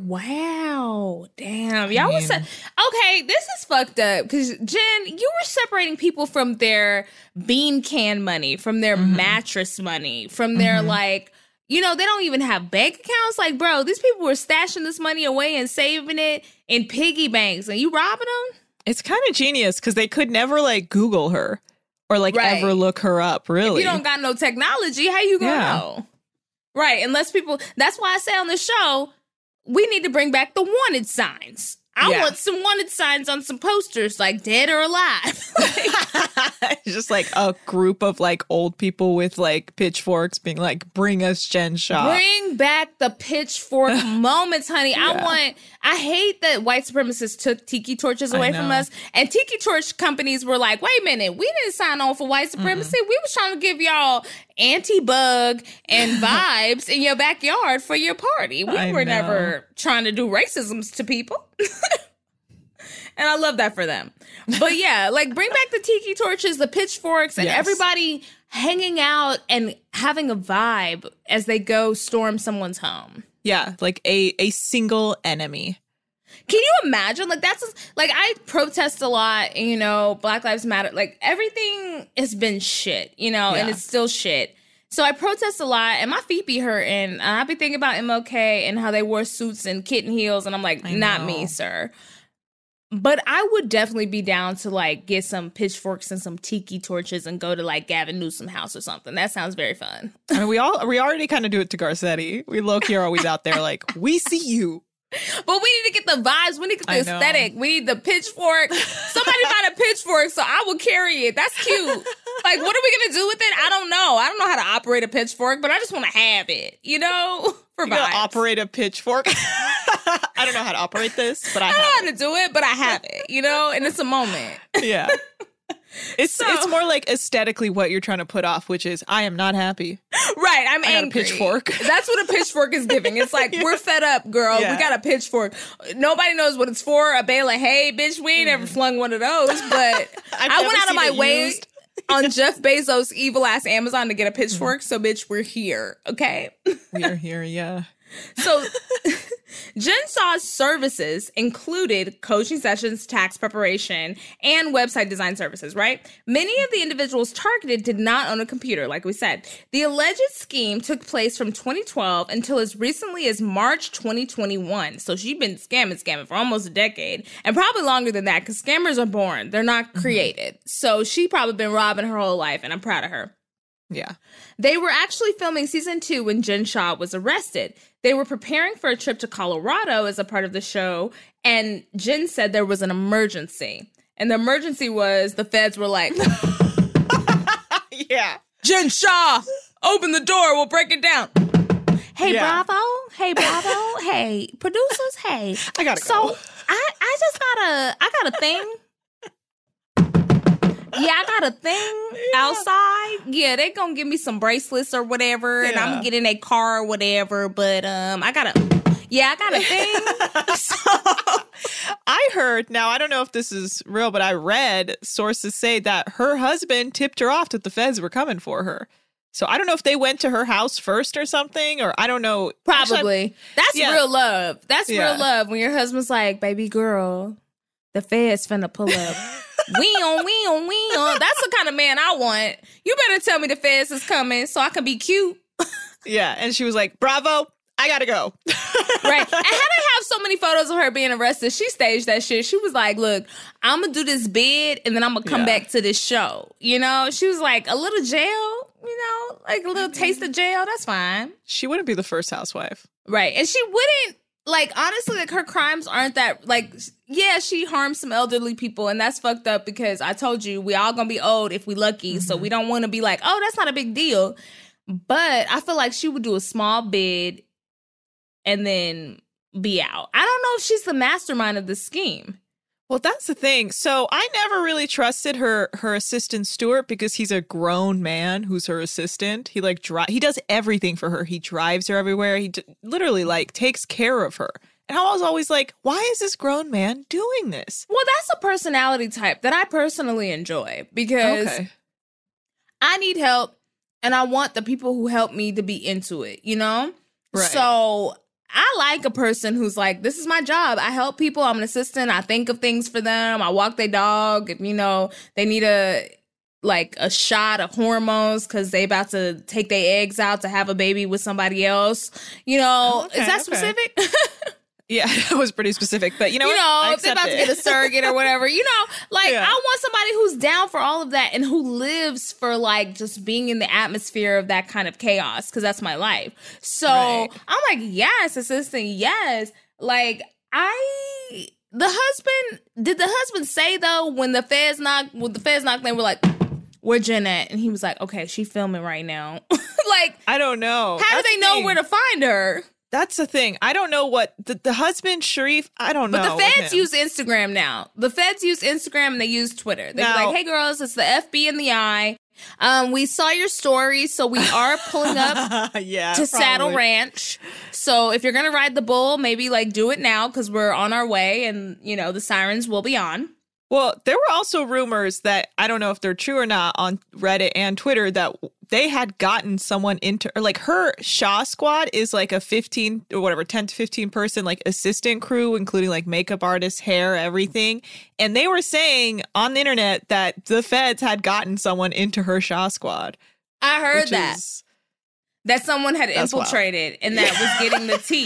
Wow. Damn. Y'all I mean, was se- okay. This is fucked up because Jen, you were separating people from their bean can money, from their mm-hmm. mattress money, from their mm-hmm. like. You know, they don't even have bank accounts. Like, bro, these people were stashing this money away and saving it in piggy banks. And you robbing them? It's kind of genius because they could never, like, Google her or, like, right. ever look her up, really. If you don't got no technology, how you gonna yeah. know? Right, unless people... That's why I say on the show, we need to bring back the wanted signs. I yeah. want some wanted signs on some posters, like dead or alive. It's just like a group of like old people with like pitchforks being like, bring us Jen Shah. Bring back the pitchfork moments, honey. Yeah. I want, I hate that white supremacists took tiki torches away from us. And tiki torch companies were like, wait a minute, we didn't sign on for white supremacy. Mm-mm. We was trying to give y'all anti-bug and vibes in your backyard for your party. We I were know. never trying to do racisms to people. And I love that for them. But yeah, like bring back the tiki torches, the pitchforks, and yes. everybody hanging out and having a vibe as they go storm someone's home. Yeah, like a, a single enemy. Can you imagine? Like, that's like, I protest a lot, you know, Black Lives Matter. Like, everything has been shit, you know, yeah. and it's still shit. So I protest a lot, and my feet be hurting. And I be thinking about M L K and how they wore suits and kitten heels. And I'm like, not me, sir. But I would definitely be down to, like, get some pitchforks and some tiki torches and go to, like, Gavin Newsom house or something. That sounds very fun. I mean, we all we already kind of do it to Garcetti. We low-key are always out there like, we see you. But we need to get the vibes. We need to get the I know. aesthetic. We need the pitchfork. Somebody find a pitchfork so I will carry it. That's cute. Like, what are we going to do with it? I don't know. I don't know how to operate a pitchfork, but I just want to have it, you know, for You vibes. gotta operate a pitchfork. I don't know how to operate this, but I, I have don't know how it. to do it, but I have it, you know, and it's a moment. Yeah. It's So- it's more like aesthetically what you're trying to put off, which is I am not happy. Right, I'm I got a angry. pitchfork. That's what a pitchfork is giving. It's like, we're fed up, girl. Yeah. We got a pitchfork. Nobody knows what it's for. A bale of hay, bitch. We ain't ever flung one of those, but I've I never went out of seen my it way used. on Jeff Bezos' evil ass Amazon to get a pitchfork. So, bitch, we're here. Okay. We are here, yeah. So, Jen Shaw's services included coaching sessions, tax preparation, and website design services, right? Many of the individuals targeted did not own a computer, like we said. The alleged scheme took place from twenty twelve until as recently as March twenty twenty-one. So she'd been scamming, scamming for almost a decade, and probably longer than that, because scammers are born. They're not created. Mm-hmm. So she probably been robbing her whole life, and I'm proud of her. Yeah. They were actually filming season two when Jen Shaw was arrested. They were preparing for a trip to Colorado as a part of the show, and Jen said there was an emergency. And the emergency was the feds were like, Yeah. Jen Shaw, open the door, we'll break it down. Hey, Yeah. Bravo. Hey, Bravo. Hey, producers. Hey. I gotta So go. I, I just got a, I got a thing. Yeah, I got a thing outside. Yeah, they gonna give me some bracelets or whatever, and I'm Yeah. gonna get in a car or whatever. But um, I got a, yeah, I got a thing. So, I heard, now I don't know if this is real, but I read sources say that her husband tipped her off that the feds were coming for her. So I don't know if they went to her house first or something, or I don't know. Actually, probably that's yeah. real love. That's Yeah. real love when your husband's like, "Baby girl, the feds finna pull up." We on, we on, we on. That's the kind of man I want. You better tell me the feds is coming so I can be cute. Yeah. And she was like, Bravo, I gotta go. Right. And how they have so many photos of her being arrested, she staged that shit. She was like, look, I'm going to do this bid and then I'm going to come Yeah. back to this show. You know, she was like, a little jail, you know, like a little taste of jail. That's fine. She wouldn't be the first housewife. Right. And she wouldn't, like, honestly, like, her crimes aren't that, like, yeah, she harmed some elderly people, and that's fucked up because I told you, we all gonna be old if we lucky, mm-hmm. so we don't want to be like, oh, that's not a big deal. But I feel like she would do a small bid and then be out. I don't know if she's the mastermind of the scheme. Well, that's the thing. So I never really trusted her her assistant Stuart because he's a grown man who's her assistant. He like dri- he does everything for her. He drives her everywhere. He d- literally like takes care of her. And I was always like, why is this grown man doing this? Well, that's a personality type that I personally enjoy because Okay. I need help and I want the people who help me to be into it, you know? Right. So I like a person who's like, this is my job. I help people. I'm an assistant. I think of things for them. I walk their dog. If, you know, they need a, like a shot of hormones because they about to take their eggs out to have a baby with somebody else. You know, Okay, is that okay. specific? Yeah, that was pretty specific. But you know You what? know, I if they're accept about to it. get a surrogate or whatever, you know, like Yeah. I want somebody who's down for all of that and who lives for like just being in the atmosphere of that kind of chaos because that's my life. So Right. I'm like, yes, assistant, yes. Like I, the husband, did the husband say though when the feds knocked, when the feds knocked, they were like, where Jen at? And he was like, okay, she's filming right now. Like, I don't know. how That's do they the know thing. where to find her? That's the thing. I don't know what the, the husband Sharif. I don't know. But the with feds him. use Instagram now. The feds use Instagram and they use Twitter. They're Now- like, hey, girls, it's the F B in the eye. Um, we saw your story, so we are pulling up yeah, to Saddle probably. Ranch. So if you're going to ride the bull, maybe like do it now because we're on our way and, you know, the sirens will be on. Well, there were also rumors that I don't know if they're true or not on Reddit and Twitter that they had gotten someone into, or like her Shaw Squad is like a fifteen or whatever, ten to fifteen person like assistant crew, including like makeup artists, hair, everything. And they were saying on the internet that the feds had gotten someone into her Shaw Squad. I heard which that. is- That someone had That's wild. infiltrated and that was getting the tea. I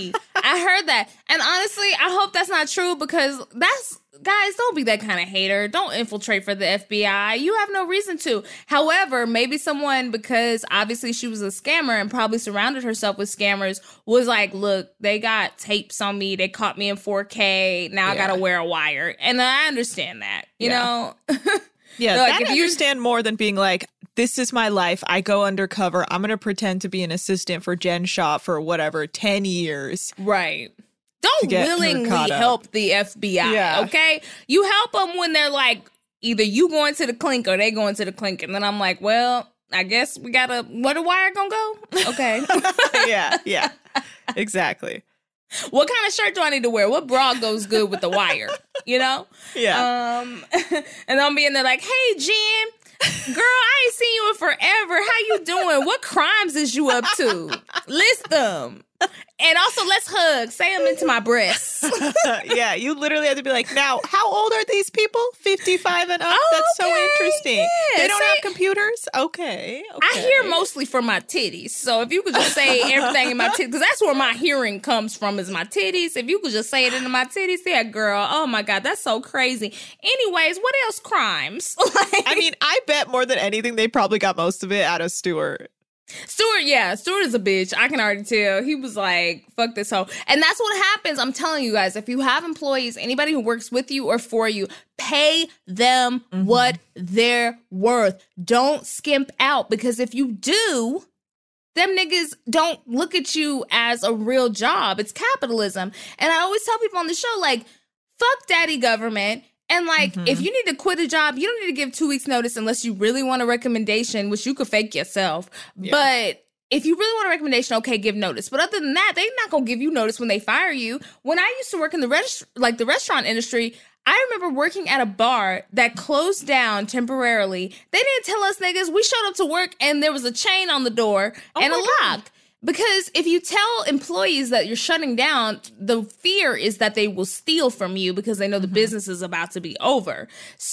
I heard that. And honestly, I hope that's not true because that's, guys, don't be that kind of hater. Don't infiltrate for the F B I. You have no reason to. However, maybe someone, because obviously she was a scammer and probably surrounded herself with scammers, was like, look, they got tapes on me. They caught me in four K. Now yeah. I got to wear a wire. And I understand that, you yeah. know? Yeah, so, like, that I understand more than being like, this is my life. I go undercover. I'm going to pretend to be an assistant for Jen Shah for whatever, ten years. Right. Don't willingly help the F B I, yeah. okay? You help them when they're like, either you going to the clink or they going to the clink. And then I'm like, well, I guess we got to, where the wire going to go? Okay. yeah, yeah, exactly. What kind of shirt do I need to wear? What bra goes good with the wire? You know? Yeah. Um, and I'm being there like, hey, Jen, girl, I ain't seen you in forever. How you doing? What crimes is you up to? List them. And also, let's hug. Say them into my breasts. Yeah, you literally have to be like, now, how old are these people? fifty-five and up? Oh, That's okay. so interesting. Yeah, they don't say, have computers? Okay, okay. I hear mostly from my titties. So if you could just say everything in my titties, because that's where my hearing comes from, is my titties. If you could just say it into my titties, yeah, girl. Oh, my God, that's so crazy. Anyways, what else crimes? Like, I mean, I bet more than anything, they probably got most of it out of Stuart. Stuart, yeah, Stuart is a bitch. I can already tell. He was like, fuck this hoe. And that's what happens. I'm telling you guys, if you have employees, anybody who works with you or for you, pay them mm-hmm. what they're worth. Don't skimp out, because if you do, them niggas don't look at you as a real job. It's capitalism. And I always tell people on the show, like, fuck daddy government. And, like, mm-hmm. if you need to quit a job, you don't need to give two weeks notice unless you really want a recommendation, which you could fake yourself. Yeah. But if you really want a recommendation, okay, give notice. But other than that, they're not going to give you notice when they fire you. When I used to work in the rest- like the restaurant industry, I remember working at a bar that closed down temporarily. They didn't tell us niggas. We showed up to work and there was a chain on the door oh and a lock. God. Because if you tell employees that you're shutting down, the fear is that they will steal from you because they know the mm-hmm. business is about to be over.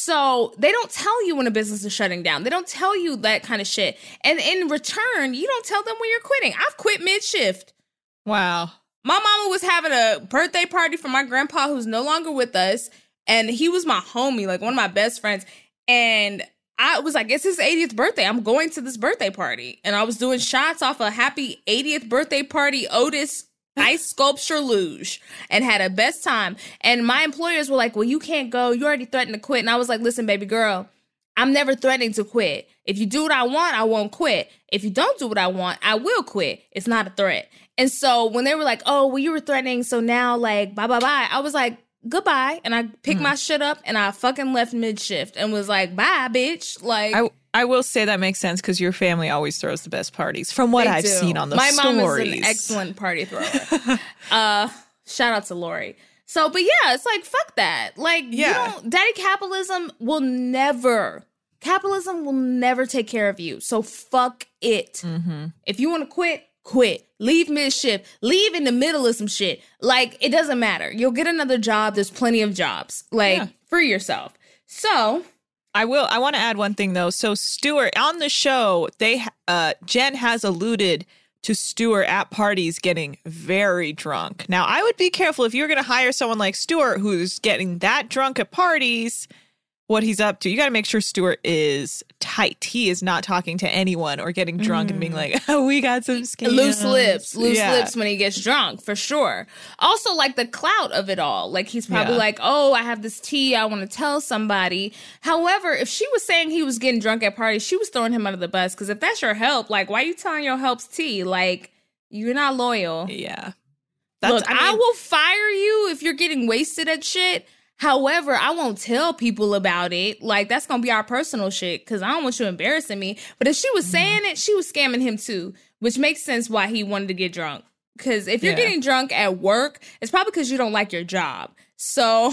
So they don't tell you when a business is shutting down. They don't tell you that kind of shit. And in return, you don't tell them when you're quitting. I've quit mid-shift. Wow. My mama was having a birthday party for my grandpa who's no longer with us. And he was my homie, like one of my best friends. And I was like, it's his eightieth birthday. I'm going to this birthday party. And I was doing shots off a happy eightieth birthday party Otis ice sculpture luge and had a best time. And my employers were like, well, you can't go. You already threatened to quit. And I was like, listen, baby girl, I'm never threatening to quit. If you do what I want, I won't quit. If you don't do what I want, I will quit. It's not a threat. And so when they were like, oh, well, you were threatening, so now, like, bye, bye, bye, I was like, goodbye. And I picked mm. my shit up and I fucking left mid-shift and was like, bye, bitch. Like, I, I will say that makes sense because your family always throws the best parties from what I've do. seen on the my stories. My mom is an excellent party thrower. uh, shout out to Lori. So, but yeah, it's like, fuck that. Like, yeah. you don't, daddy capitalism will never, capitalism will never take care of you. So fuck it. Mm-hmm. If you want to quit, quit. Leave mid-shift. Leave in the middle of some shit. Like, it doesn't matter. You'll get another job. There's plenty of jobs. Like, yeah. free yourself. So, I will. I want to add one thing, though. So, Stuart, on the show, they uh, Jen has alluded to Stuart at parties getting very drunk. Now, I would be careful if you're going to hire someone like Stuart who's getting that drunk at parties, what he's up to. You got to make sure Stuart is tight. He is not talking to anyone or getting drunk mm. and being like, oh, we got some scams. Loose lips. Loose yeah. lips when he gets drunk, for sure. Also, like, the clout of it all. Like, he's probably yeah. like, oh, I have this tea I want to tell somebody. However, if she was saying he was getting drunk at parties, she was throwing him under the bus. Because if that's your help, like, why are you telling your help's tea? Like, you're not loyal. Yeah. That's, Look, I, mean, I will fire you if you're getting wasted at shit. However, I won't tell people about it. Like, that's going to be our personal shit because I don't want you embarrassing me. But if she was saying mm-hmm. it, she was scamming him too, which makes sense why he wanted to get drunk. Because if you're yeah. getting drunk at work, it's probably because you don't like your job. So,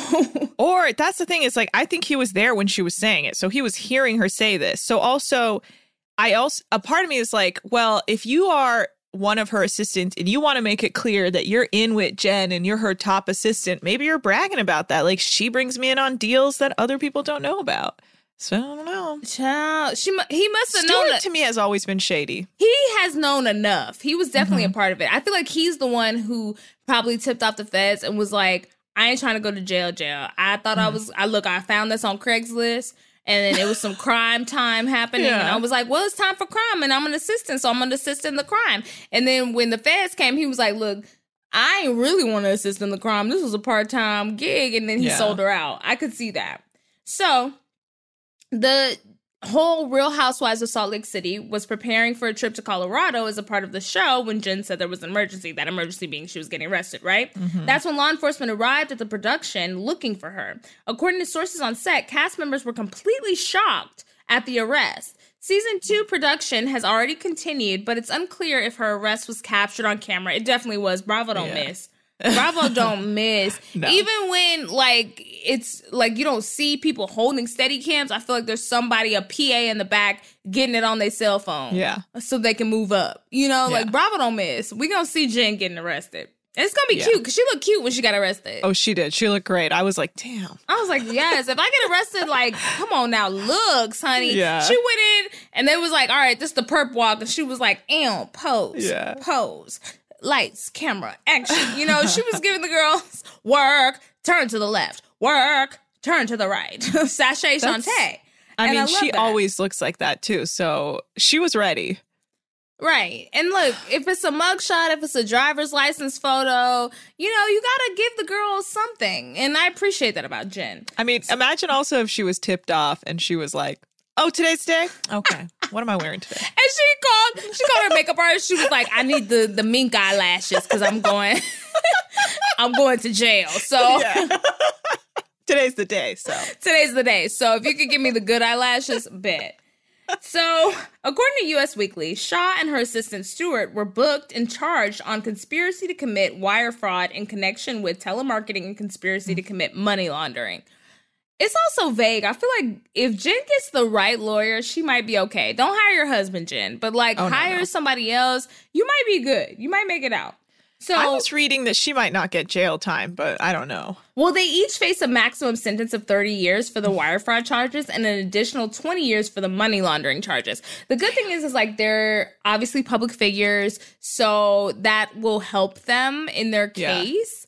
or that's the thing is, like, I think he was there when she was saying it. So he was hearing her say this. So also, I also, a part of me is like, well, if you are one of her assistants and you want to make it clear that you're in with Jen and you're her top assistant, maybe you're bragging about that. Like, she brings me in on deals that other people don't know about. So I don't know. Child, she mu- he must have Stewart known. to me has always been shady. He has known enough. He was definitely Mm-hmm. a part of it. I feel like he's the one who probably tipped off the feds and was like, I ain't trying to go to jail, jail. I thought Mm-hmm. I was, I look, I found this on Craigslist and then it was some crime time happening. Yeah. And I was like, well, it's time for crime and I'm an assistant, so I'm going to assist in the crime. And then when the feds came, he was like, look, I ain't really want to assist in the crime. This was a part-time gig. And then he Yeah. sold her out. I could see that. So the whole Real Housewives of Salt Lake City was preparing for a trip to Colorado as a part of the show when Jen said there was an emergency, that emergency being she was getting arrested, right? Mm-hmm. That's when law enforcement arrived at the production looking for her. According to sources on set, cast members were completely shocked at the arrest. Season two production has already continued, but it's unclear if her arrest was captured on camera. It definitely was. Bravo don't Yeah. miss. Bravo don't miss. No. Even when, like, it's like you don't see people holding steady cams, I feel like there's somebody, a P A in the back, getting it on their cell phone. Yeah. So they can move up. You know, Yeah. like, Bravo don't miss. We gonna see Jen getting arrested. And it's gonna be Yeah. cute, because she looked cute when she got arrested. Oh, she did. She looked great. I was like, damn. I was like, yes, if I get arrested, like, come on now, looks, honey. Yeah. She went in, and they was like, all right, this is the perp walk. And she was like, ew, pose, Yeah. pose. Lights, camera, action. You know, she was giving the girls work, turn to the left, work, turn to the right. Sashay That's- Shantae. I And mean, I love she that. always looks like that too. So she was ready. Right. And look, if it's a mugshot, if it's a driver's license photo, you know, you got to give the girls something. And I appreciate that about Jen. I mean, imagine also if she was tipped off and she was like, oh, today's the day? Okay. What am I wearing today? And she called, she called her makeup artist. She was like, I need the, the mink eyelashes because I'm going, I'm going to jail. So Yeah. Today's the day. So today's the day. So if you could give me the good eyelashes, bet. So, according to U S Weekly, Shaw and her assistant Stewart were booked and charged on conspiracy to commit wire fraud in connection with telemarketing and conspiracy to commit money laundering. It's also vague. I feel like if Jen gets the right lawyer, she might be okay. Don't hire your husband, Jen, but like Oh, no, hire no. somebody else. You might be good. You might make it out. So, I was reading that she might not get jail time, but I don't know. well, they each face a maximum sentence of thirty years for the wire fraud charges and an additional twenty years for the money laundering charges. The good thing is, is like they're obviously public figures, so that will help them in their Yeah. case.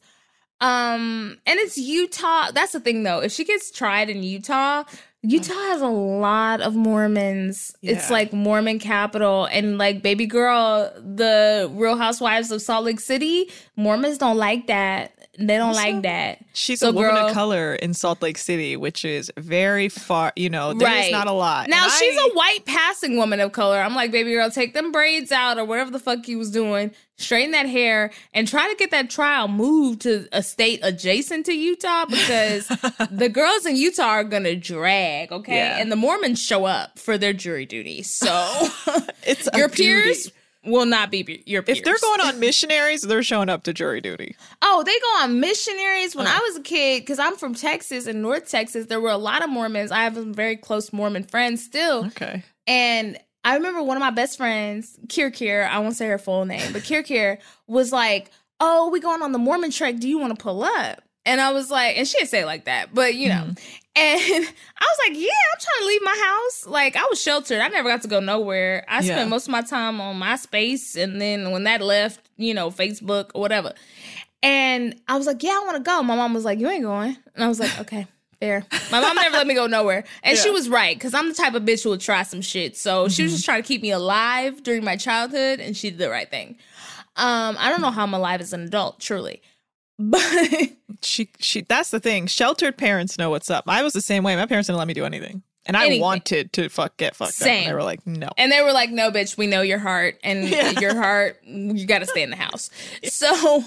Um, and it's Utah. That's the thing, though. If she gets tried in Utah, Utah has a lot of Mormons. It's Yeah. like Mormon capital. And like, baby girl, the Real Housewives of Salt Lake City, Mormons don't like that. They don't Also, like that. She's So, a woman girl- of color in Salt Lake City, which is very far, you know, there's Right. not a lot. Now, And she's I- a white passing woman of color. I'm like, baby girl, take them braids out or whatever the fuck you was doing. Straighten that hair and try to get that trial moved to a state adjacent to Utah because the girls in Utah are going to drag, okay? Yeah. And the Mormons show up for their jury duty. So It's a your duty. peers will not be be- your peers. If they're going on missionaries, they're showing up to jury duty. Oh, they go on missionaries. When Uh. I was a kid, because I'm from Texas and North Texas, there were a lot of Mormons. I have some very close Mormon friends still. Okay. And I remember one of my best friends, Kier Kier, I won't say her full name, but Kier Kier was like, oh, we going on the Mormon trek. Do you want to pull up? And I was like, and she didn't say it like that, but you know. Mm-hmm. And I was like, yeah, I'm trying to leave my house. Like, I was sheltered. I never got to go nowhere. I Yeah. spent most of my time on MySpace. And then when that left, you know, Facebook or whatever. And I was like, yeah, I want to go. My mom was like, you ain't going. And I was like, okay. Fair. My mom never let me go nowhere. And she Yeah. was right, because I'm the type of bitch who would try some shit. So she was just trying to keep me alive during my childhood, and she did the right thing. Um, I don't know how I'm alive as an adult, truly. But She she that's the thing. Sheltered parents know what's up. I was the same way. My parents didn't let me do anything. And I Anything. wanted to fuck get fucked up. Same. And they were like, no. and they were like, no, bitch, we know your heart, and Yeah. your heart, you got to stay in the house. So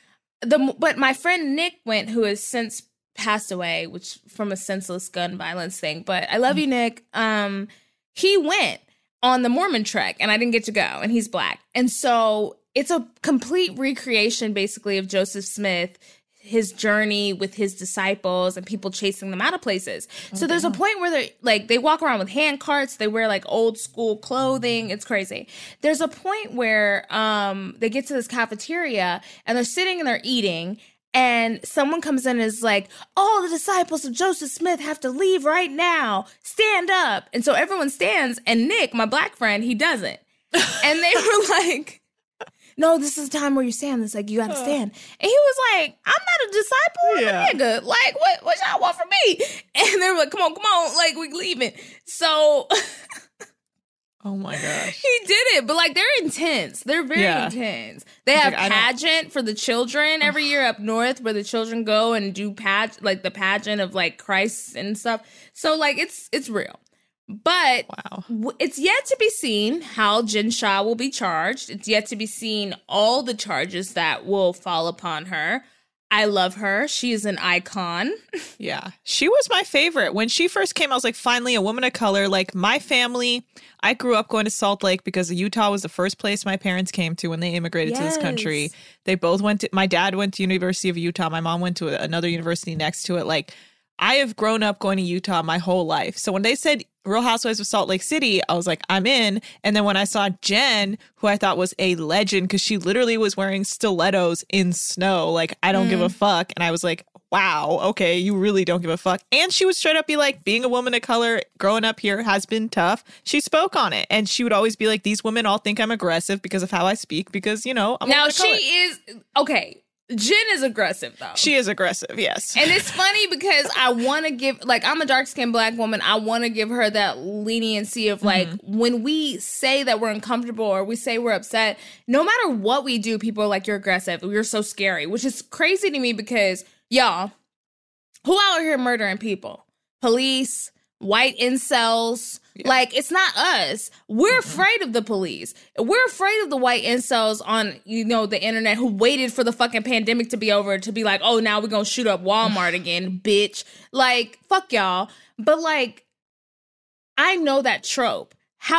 the but my friend Nick went, who has since passed away, which from a senseless gun violence thing. But I love you, Nick. Um, he went on the Mormon trek, and I didn't get to go, and he's Black, and so it's a complete recreation, basically, of Joseph Smith, his journey with his disciples and people chasing them out of places. So there's a point where they're like, they walk around with hand carts. They wear like old school clothing. It's crazy. There's a point where um, they get to this cafeteria and they're sitting and they're eating. And someone comes in and is like, all the disciples of Joseph Smith have to leave right now. Stand up. And so everyone stands, and Nick, my black friend, he doesn't. And they were like, no, this is the time where you stand. It's like, you got to stand. And he was like, I'm not a disciple. I'm Yeah. a nigga. Like, what, what y'all want from me? And they were like, come on, come on. Like, we leaving. So... Oh my gosh. He did it, but like they're intense. They're very Yeah. intense. They He's have like, I don't- pageant for the children every year up north, where the children go and do page like the pageant of like Christ and stuff. So like it's it's real, but Wow. w- it's yet to be seen how Jen Shah will be charged. It's yet to be seen all the charges that will fall upon her. I love her. She is an icon. Yeah. She was my favorite. When she first came, I was like, finally, a woman of color. Like, my family, I grew up going to Salt Lake because Utah was the first place my parents came to when they immigrated to this country. Yes. They both went to, my dad went to University of Utah. My mom went to another university next to it. Like, I have grown up going to Utah my whole life. So when they said Real Housewives of Salt Lake City, I was like, I'm in. And then when I saw Jen, who I thought was a legend because she literally was wearing stilettos in snow, like, I don't Mm. give a fuck. And I was like, wow, okay, you really don't give a fuck. And she would straight up be like, being a woman of color growing up here has been tough. She spoke on it. And she would always be like, these women all think I'm aggressive because of how I speak because, you know, I'm a Now woman of she color. is okay. Jen is aggressive though. She is aggressive, yes. And it's funny because I want to give, like, I'm a dark-skinned black woman. I want to give her that leniency of, like, Mm-hmm. when we say that we're uncomfortable or we say we're upset, no matter what we do, people are like, you're aggressive. You're so scary, which is crazy to me because, y'all, who out here murdering people? Police, white incels. Yeah. Like, it's not us. We're afraid of the police. We're afraid of the white incels on, you know, the internet who waited for the fucking pandemic to be over to be like, oh, now we're going to shoot up Walmart again, bitch. Like, fuck y'all. But, like, I know that trope.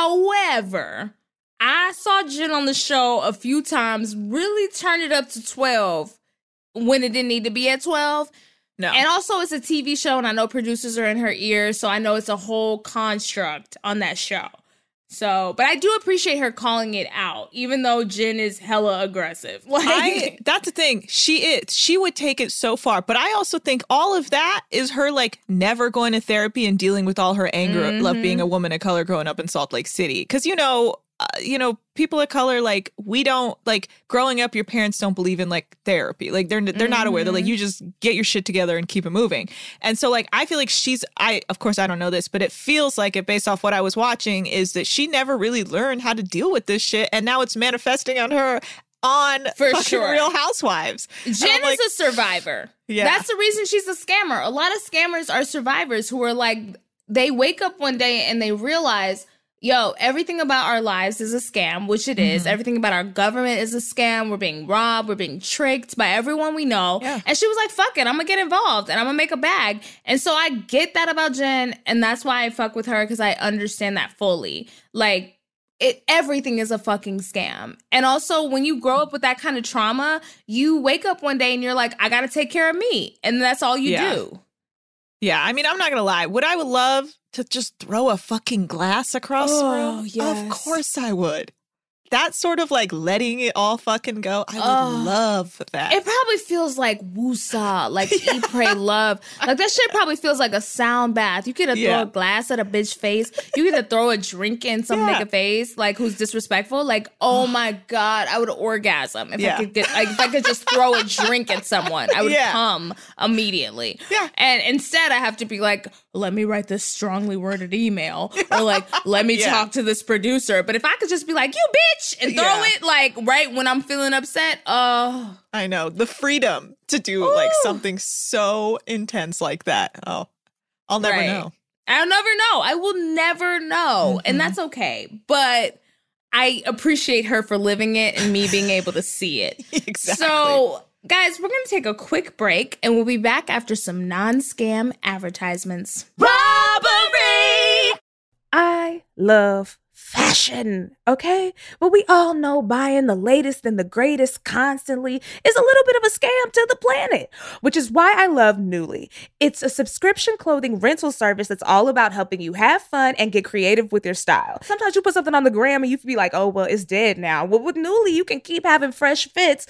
However, I saw Jen on the show a few times really turn it up to twelve when it didn't need to be at twelve. No. And also, it's a T V show, and I know producers are in her ear, so I know it's a whole construct on that show. So, but I do appreciate her calling it out, even though Jen is hella aggressive. Like, I, that's the thing. She is. She would take it so far. But I also think all of that is her, like, never going to therapy and dealing with all her anger Mm-hmm. of being a woman of color growing up in Salt Lake City. Because, you know, uh, you know, people of color, like, we don't, like, growing up, your parents don't believe in, like, therapy. Like, they're they're not aware. They're like, you just get your shit together and keep it moving. And so, like, I feel like she's, I, of course, I don't know this, but it feels like it based off what I was watching is that she never really learned how to deal with this shit. And now it's manifesting on her on For fucking sure. Real Housewives. And Jen I'm like, is a survivor. Yeah. That's the reason she's a scammer. A lot of scammers are survivors who are like, they wake up one day and they realize, yo, everything about our lives is a scam, which it is. Everything about our government is a scam. We're being robbed. We're being tricked by everyone we know. Yeah. And she was like, fuck it. I'm going to get involved and I'm going to make a bag. And so I get that about Jen. And that's why I fuck with her, because I understand that fully. Like, it, everything is a fucking scam. And also, when you grow up with that kind of trauma, you wake up one day and you're like, I got to take care of me. And that's all you Yeah. do. yeah, I mean, I'm not going to lie. Would I would love to just throw a fucking glass across the Oh, room? Of yes. course I would. That sort of like letting it all fucking go, I would Oh. love that. It probably feels like woosah, like eat, pray, love. Like that shit probably feels like a sound bath. You could have Yeah. throw a glass at a bitch face. You could have throw a drink in some Yeah. nigga face, like who's disrespectful. Like, oh my God, I would orgasm if Yeah. I could get like if I could just throw a drink at someone. I would Yeah. come immediately. Yeah. And instead I have to be like, let me write this strongly worded email. Or like, let me Yeah. talk to this producer. But if I could just be like, you bitch, and throw Yeah. it like right when I'm feeling upset, oh. I know. The freedom to do like something so intense like that. Oh, I'll never Right. know. I'll never know. I will never know. And that's okay. But I appreciate her for living it and me being able to see it. Exactly. So, guys, we're going to take a quick break and we'll be back after some non-scam advertisements. Robbery! I love fashion, okay? But we all know buying the latest and the greatest constantly is a little bit of a scam to the planet, which is why I love Nuuly. It's a subscription clothing rental service that's all about helping you have fun and get creative with your style. Sometimes you put something on the gram and you can be like, oh, well, it's dead now. Well, with Nuuly, you can keep having fresh fits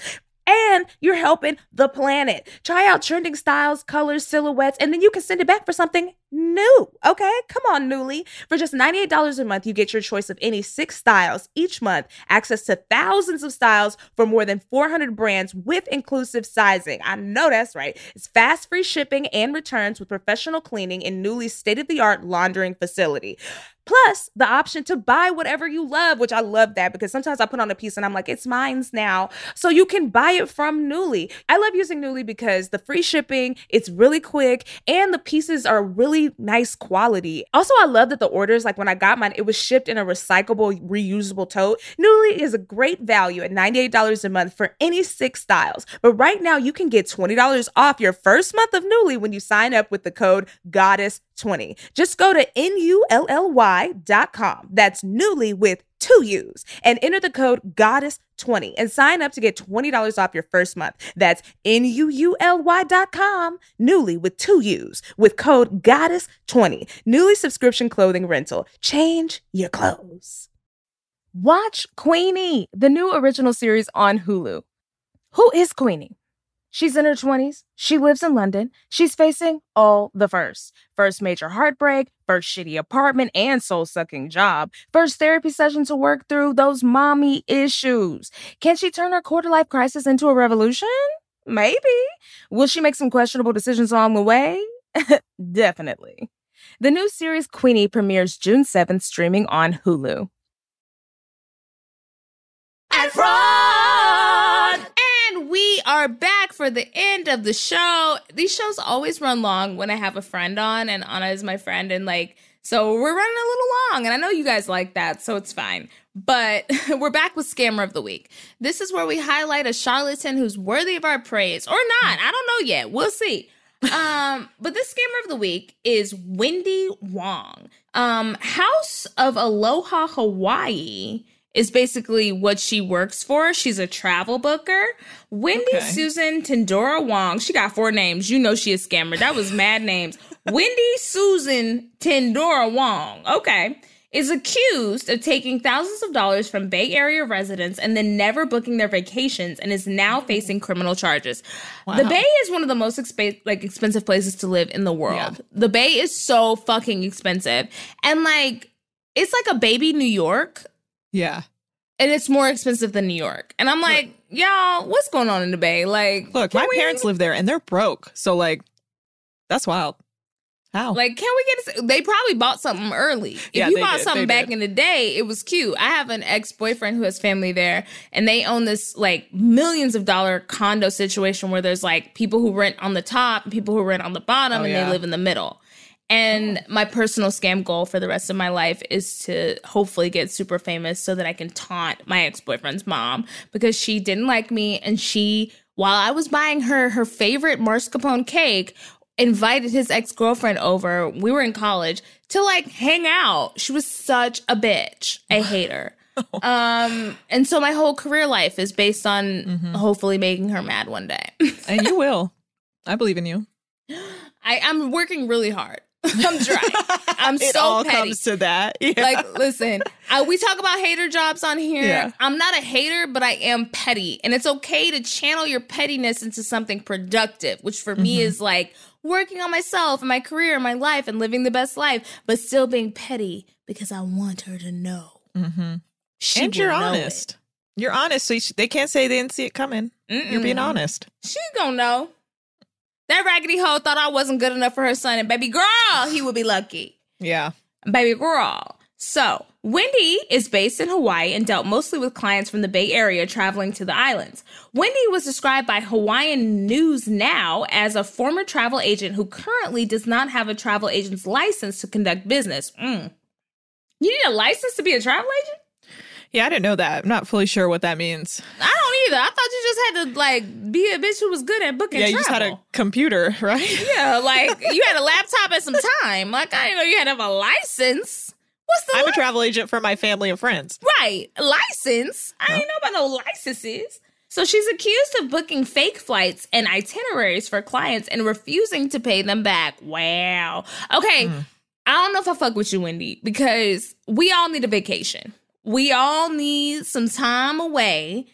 and you're helping the planet. Try out trending styles, colors, silhouettes, and then you can send it back for something new. Okay, come on, Nuuly. For just ninety-eight dollars a month, you get your choice of any six styles each month, access to thousands of styles for more than four hundred brands with inclusive sizing. I know that's right. It's fast, free shipping and returns with professional cleaning in Nuuly's state-of-the-art laundering facility. Plus, the option to buy whatever you love, which I love that because sometimes I put on a piece and I'm like, it's mine's now. So you can buy it from Nuuly. I love using Nuuly because the free shipping, it's really quick, and the pieces are really nice quality. Also, I love that the orders, like when I got mine, it was shipped in a recyclable, reusable tote. Nuuly is a great value at ninety-eight dollars a month for any six styles. But right now, you can get twenty dollars off your first month of Nuuly when you sign up with the code goddess twenty. Just go to N U L L Y dot com. That's Nuuly with two U's, and enter the code goddess twenty and sign up to get twenty dollars off your first month. That's N U U L Y dot com. Nuuly with two U's with code goddess twenty. Nuuly subscription clothing rental. Change your clothes. Watch Queenie, the new original series on Hulu. Who is Queenie? She's in her twenties. She lives in London. She's facing all the firsts. First major heartbreak, first shitty apartment and soul-sucking job, first therapy session to work through those mommy issues. Can she turn her quarter-life crisis into a revolution? Maybe. Will she make some questionable decisions along the way? Definitely. The new series Queenie premieres June seventh, streaming on Hulu. And fraud! And we are back for the end of the show. These shows always run long when I have a friend on, and Anna is my friend, and like, so we're running a little long, and I know you guys like that, so it's fine. But we're back with Scammer of the Week. This is where we highlight a charlatan who's worthy of our praise, or not. I don't know yet. We'll see. um, but this Scammer of the Week is Wendy Wong. Um, House of Aloha Hawaii is basically what she works for. She's a travel booker. Wendy okay. Susan Tendora Wong. She got four names. You know she a scammer. That was mad names. Wendy Susan Tendora Wong. Okay. Is accused of taking thousands of dollars from Bay Area residents and then never booking their vacations, and is now facing criminal charges. Wow. The Bay is one of the most exp- like expensive places to live in the world. Yeah. The Bay is so fucking expensive. And like, it's like a baby New York. Yeah. And it's more expensive than New York. And I'm like, look, y'all, what's going on in the Bay? Like, look, my we... parents live there and they're broke. So like, that's wild. How? Like, can we get a, they probably bought something early. If yeah, you bought did. something they back did. in the day, it was cute. I have an ex-boyfriend who has family there, and they own this like millions of dollar condo situation where there's like people who rent on the top and people who rent on the bottom, oh, and yeah. they live in the middle. And my personal scam goal for the rest of my life is to hopefully get super famous so that I can taunt my ex-boyfriend's mom, because she didn't like me, and she, while I was buying her her favorite mascarpone cake, invited his ex-girlfriend over. We were in college to like hang out. She was such a bitch. I hate her. um, and so my whole career life is based on mm-hmm. hopefully making her mad one day. And you will. I believe in you. I, I'm working really hard. I'm trying. I'm it so all petty. comes to that. Yeah. Like, listen, I, we talk about hater jobs on here. Yeah. I'm not a hater, but I am petty. And it's okay to channel your pettiness into something productive, which for mm-hmm. me is like working on myself and my career and my life and living the best life, but still being petty because I want her to know. Mm-hmm. She and you're know honest. It. You're honest, so you sh- they can't say they didn't see it coming. Mm-mm. You're being honest. She gonna know. That raggedy hoe thought I wasn't good enough for her son, and baby girl, he would be lucky. Yeah. Baby girl. So, Wendy is based in Hawaii and dealt mostly with clients from the Bay Area traveling to the islands. Wendy was described by Hawaiian News Now as a former travel agent who currently does not have a travel agent's license to conduct business. Mm. You need a license to be a travel agent? Yeah, I didn't know that. I'm not fully sure what that means. I don't either. I thought you just had to, like, be a bitch who was good at booking yeah, travel. Yeah, you just had a computer, right? Yeah, like, you had a laptop and some time. Like, I didn't know you had to have a license. What's the I'm li- a travel agent for my family and friends. Right. License? I huh? didn't know about no licenses. So she's accused of booking fake flights and itineraries for clients and refusing to pay them back. Wow. Okay, mm. I don't know if I fuck with you, Wendy, because we all need a vacation. We all need some time away.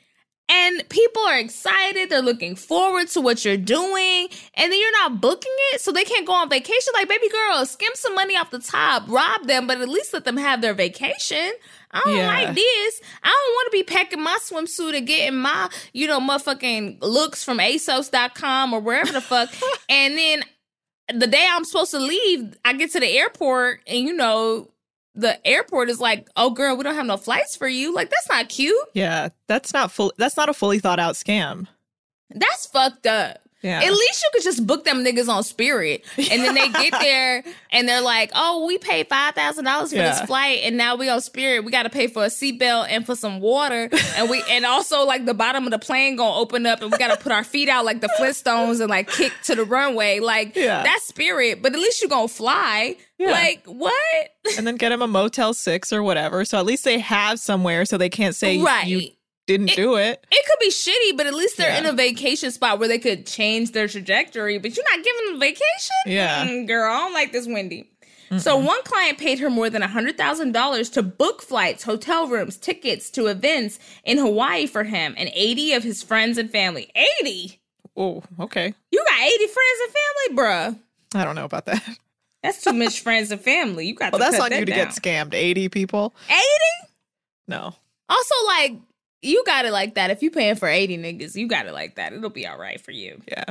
And people are excited. They're looking forward to what you're doing. And then you're not booking it, so they can't go on vacation. Like, baby girl, skim some money off the top, rob them, but at least let them have their vacation. I don't Yeah. like this. I don't want to be packing my swimsuit and getting my, you know, motherfucking looks from A S O S dot com or wherever the fuck. And then the day I'm supposed to leave, I get to the airport and, you know, the airport is like, oh, girl, we don't have no flights for you. Like, that's not cute. Yeah, that's not full. That's not a fully thought out scam. That's fucked up. Yeah. At least you could just book them niggas on Spirit. And then they get there and they're like, oh, we paid five thousand dollars for Yeah. this flight. And now we on Spirit. We got to pay for a seatbelt and for some water. And we and also, like, the bottom of the plane going to open up and we got to put our feet out like the Flintstones and, like, kick to the runway. Like, Yeah. that's Spirit. But at least you going to fly. Yeah. Like, what? And then get them a Motel six or whatever. So at least they have somewhere so they can't say Right. you didn't It- do it. It could be shitty, but at least they're Yeah. in a vacation spot where they could change their trajectory. But you're not giving them vacation? Yeah. Mm, girl, I don't like this Wendy. So one client paid her more than one hundred thousand dollars to book flights, hotel rooms, tickets to events in Hawaii for him and eighty of his friends and family. eighty? Oh, okay. You got eighty friends and family, bruh. I don't know about that. That's too much friends and family. You got Well, to that's cut on that you to down. get scammed. eighty people? eighty? No. Also, like, you got it like that. If you paying for eighty niggas, you got it like that. It'll be all right for you. Yeah.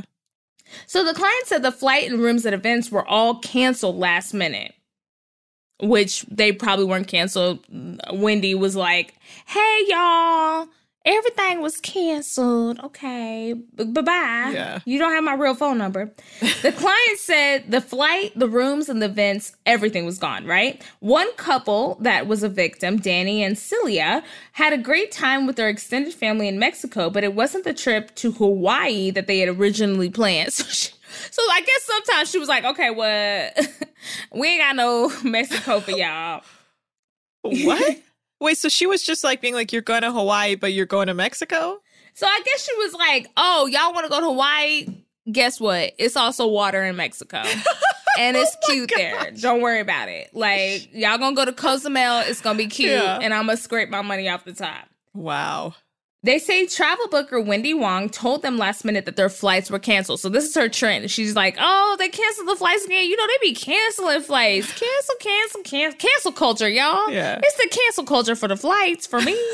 So the client said the flight and rooms at events were all canceled last minute, which they probably weren't canceled. Wendy was like, hey, y'all, everything was canceled. Okay, B- bye-bye. Yeah. You don't have my real phone number. The client said the flight, the rooms, and the events, everything was gone, right? One couple that was a victim, Danny and Celia, had a great time with their extended family in Mexico, but it wasn't the trip to Hawaii that they had originally planned. So, she, so I guess sometimes she was like, okay, well, we ain't got no Mexico for y'all. What? Wait, so she was just like being like, you're going to Hawaii, but you're going to Mexico? So I guess she was like, oh, y'all want to go to Hawaii? Guess what? It's also water in Mexico. And it's Oh my cute there. gosh. Don't worry about it. Like, y'all gonna go to Cozumel. It's gonna be cute. Yeah. And I'm gonna scrape my money off the top. Wow. They say travel booker Wendy Wong told them last minute that their flights were canceled. So this is her trend. She's like, oh, they canceled the flights again. You know, they be canceling flights. Cancel, cancel, cancel. Cancel culture, y'all. Yeah. It's the cancel culture for the flights for me.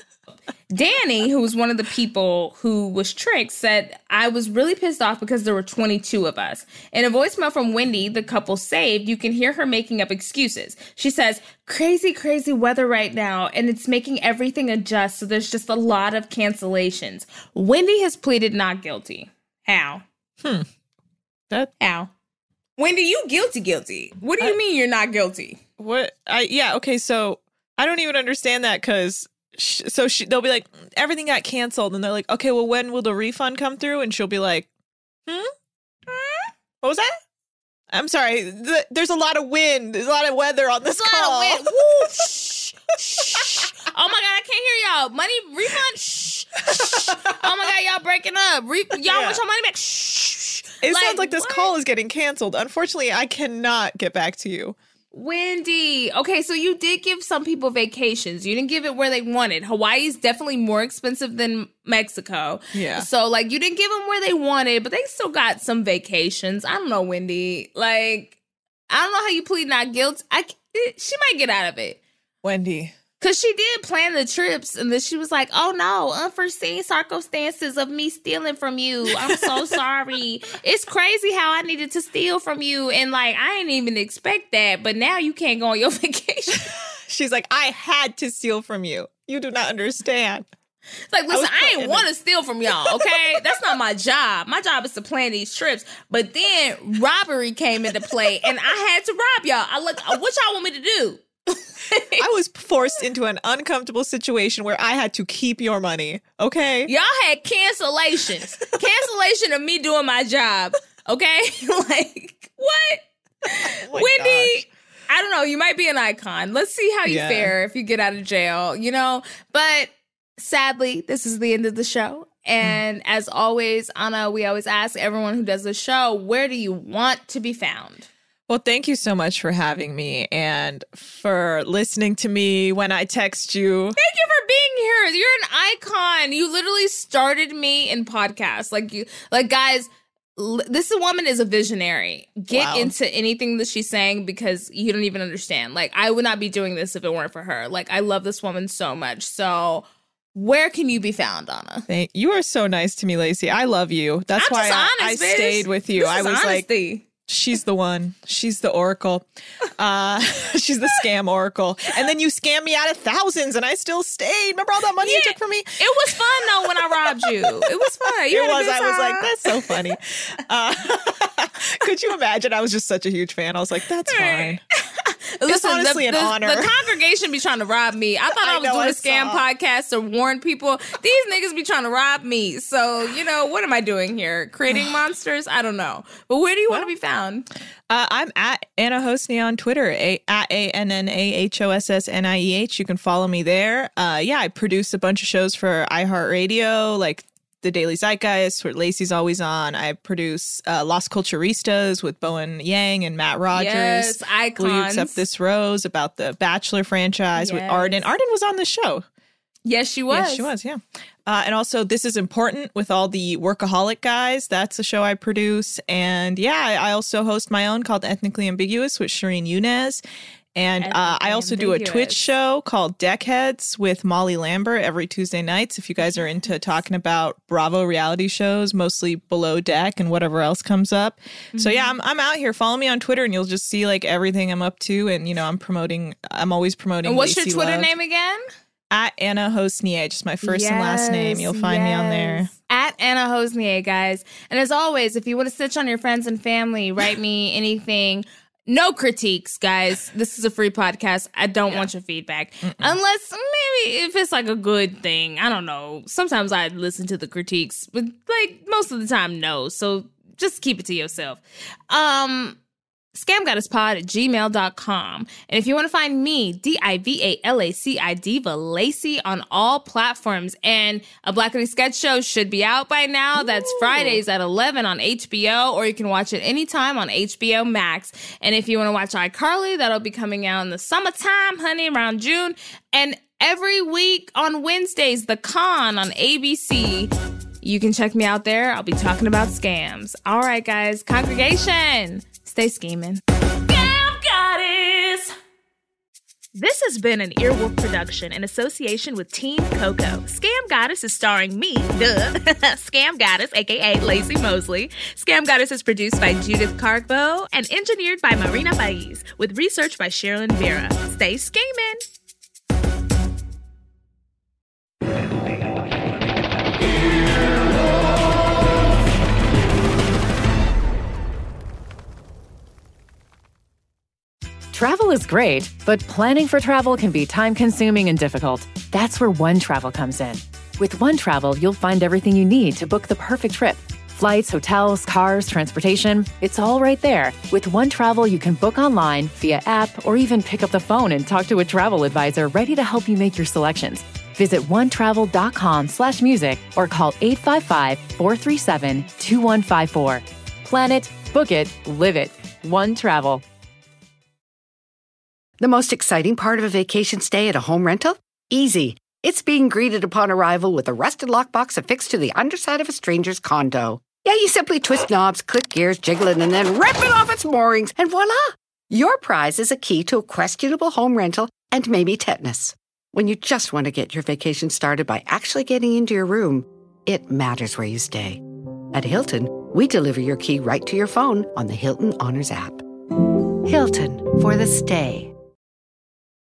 Danny, who was one of the people who was tricked, said, I was really pissed off because there were twenty-two of us. In a voicemail from Wendy, the couple saved, you can hear her making up excuses. She says, crazy, crazy weather right now, and it's making everything adjust, so there's just a lot of cancellations. Wendy has pleaded not guilty. How? Hmm. That How? Wendy, you guilty, guilty. What do you I- mean you're not guilty? what? I yeah. Okay, so I don't even understand that because sh- so she they'll be like everything got canceled, and they're like, okay, well, when will the refund come through? And she'll be like, hmm, Hmm? What was that? I'm sorry. The, there's a lot of wind. There's a lot of weather on this There's a lot call. of wind. Woo, shh, shh. Oh my God, I can't hear y'all. Money refund. Shh, shh. Oh my God, y'all breaking up. Re- y'all Yeah. want your money back. Shh. It sounds like this what? call is getting canceled. Unfortunately, I cannot get back to you. Wendy. Okay, so you did give some people vacations. You didn't give it where they wanted. Hawaii is definitely more expensive than Mexico. Yeah. So, like, you didn't give them where they wanted, but they still got some vacations. I don't know, Wendy. Like, I don't know how you plead not guilty. I, it, she might get out of it. Wendy. Because she did plan the trips, and then she was like, oh, no, unforeseen circumstances of me stealing from you. I'm so sorry. It's crazy how I needed to steal from you, and, like, I didn't even expect that, but now you can't go on your vacation. She's like, I had to steal from you. You do not understand. It's like, listen, was I, put ain't in want to steal from y'all, okay? That's not my job. My job is to plan these trips. But then robbery came into play, and I had to rob y'all. I look, what y'all want me to do? I was forced into an uncomfortable situation where I had to keep your money, okay? Y'all had cancellations. Cancellation of me doing my job, okay? Like, what? Oh my Wendy, gosh. I don't know. You might be an icon. Let's see how you Yeah. fare if you get out of jail, you know? But sadly, this is the end of the show. And as always, Anna, we always ask everyone who does the show, where do you want to be found? Well, thank you so much for having me and for listening to me when I text you. Thank you for being here. You're an icon. You literally started me in podcasts. Like you, like guys, l- this woman is a visionary. Get Wow. into anything that she's saying because you don't even understand. Like I would not be doing this if it weren't for her. Like I love this woman so much. So where can you be found, Anna? Thank, you are so nice to me, Lacey. I love you. That's I'm why just I, honest, I bitch. stayed with you. This I is was honesty. like, she's the one. She's the oracle. Uh, she's the scam oracle. And then you scammed me out of thousands and I still stayed. Remember all that money Yeah. you took from me? It was fun though when I robbed you. It was fun. You It had a was. good I was like, time. that's so funny. Uh, could you imagine? I was just such a huge fan. I was like, that's fine. Listen, honestly the, an the, honor. the congregation be trying to rob me. I thought I, I was know, doing I a scam saw. podcast to warn people. These niggas be trying to rob me. So, you know, what am I doing here? Creating monsters? I don't know. But where do you want to be found? Uh, I'm at Anna Hosni on Twitter, a- at A N N A H O S S N I E H. You can follow me there. Uh, yeah, I produce a bunch of shows for iHeartRadio, like The Daily Zeitgeist, where Lacey's always on. I produce uh, Las Culturistas with Bowen Yang and Matt Rogers. Yes, Will You icons. Accept This Rose about the Bachelor franchise with Yes. Arden. Arden was on the show. Yes, she was. Yes, she was, yeah. Uh, and also, This Is Important with all the workaholic guys. That's a show I produce. And yeah, I I also host my own called Ethnically Ambiguous with Shireen Yunez. And uh, I Ethnically also do a Ambiguous. Twitch show called Deckheads with Molly Lambert every Tuesday nights. If you guys are into talking about Bravo reality shows, mostly Below Deck and whatever else comes up. So yeah, I'm I'm out here. Follow me on Twitter and you'll just see like everything I'm up to. And you know, I'm promoting. I'm always promoting. And what's your Lacey Twitter Love. name again? At Anna Hosnier, just my first and last name. You'll find me on there. Yes. At Anna Hosnier, guys. And as always, if you want to snitch on your friends and family, write me anything. No critiques, guys. This is a free podcast. I don't want your feedback. Mm-mm. Unless maybe if it's like a good thing. I don't know. Sometimes I listen to the critiques, but like most of the time, no. So just keep it to yourself. Um... scamgoddesspod at gmail dot com. And if you want to find me, D I V A L A C I, Diva Lacey on all platforms. And A Black and Sketch Show should be out by now. That's Ooh. Fridays at eleven on H B O, or you can watch it anytime on H B O Max. And if you want to watch iCarly, that'll be coming out in the summertime, honey, around June. And every week on Wednesdays, The Con on A B C. You can check me out there. I'll be talking about scams. All right, guys. Congregation. Stay scheming. Scam Goddess! This has been an Earwolf production in association with Team Coco. Scam Goddess is starring me, duh, Scam Goddess, a k a. Lacey Mosley. Scam Goddess is produced by Judith Cargbo and engineered by Marina Baiz, with research by Sherilyn Vera. Stay scheming! Travel is great, but planning for travel can be time-consuming and difficult. That's where One Travel comes in. With One Travel, you'll find everything you need to book the perfect trip. Flights, hotels, cars, transportation, it's all right there. With One Travel, you can book online, via app, or even pick up the phone and talk to a travel advisor ready to help you make your selections. Visit onetravel.com slash music or call eight five five, four three seven, two one five four. Plan it, book it, live it. One Travel. The most exciting part of a vacation stay at a home rental? Easy. It's being greeted upon arrival with a rusted lockbox affixed to the underside of a stranger's condo. Yeah, you simply twist knobs, click gears, jiggle it, and then rip it off its moorings, and voila! Your prize is a key to a questionable home rental and maybe tetanus. When you just want to get your vacation started by actually getting into your room, it matters where you stay. At Hilton, we deliver your key right to your phone on the Hilton Honors app. Hilton for the stay.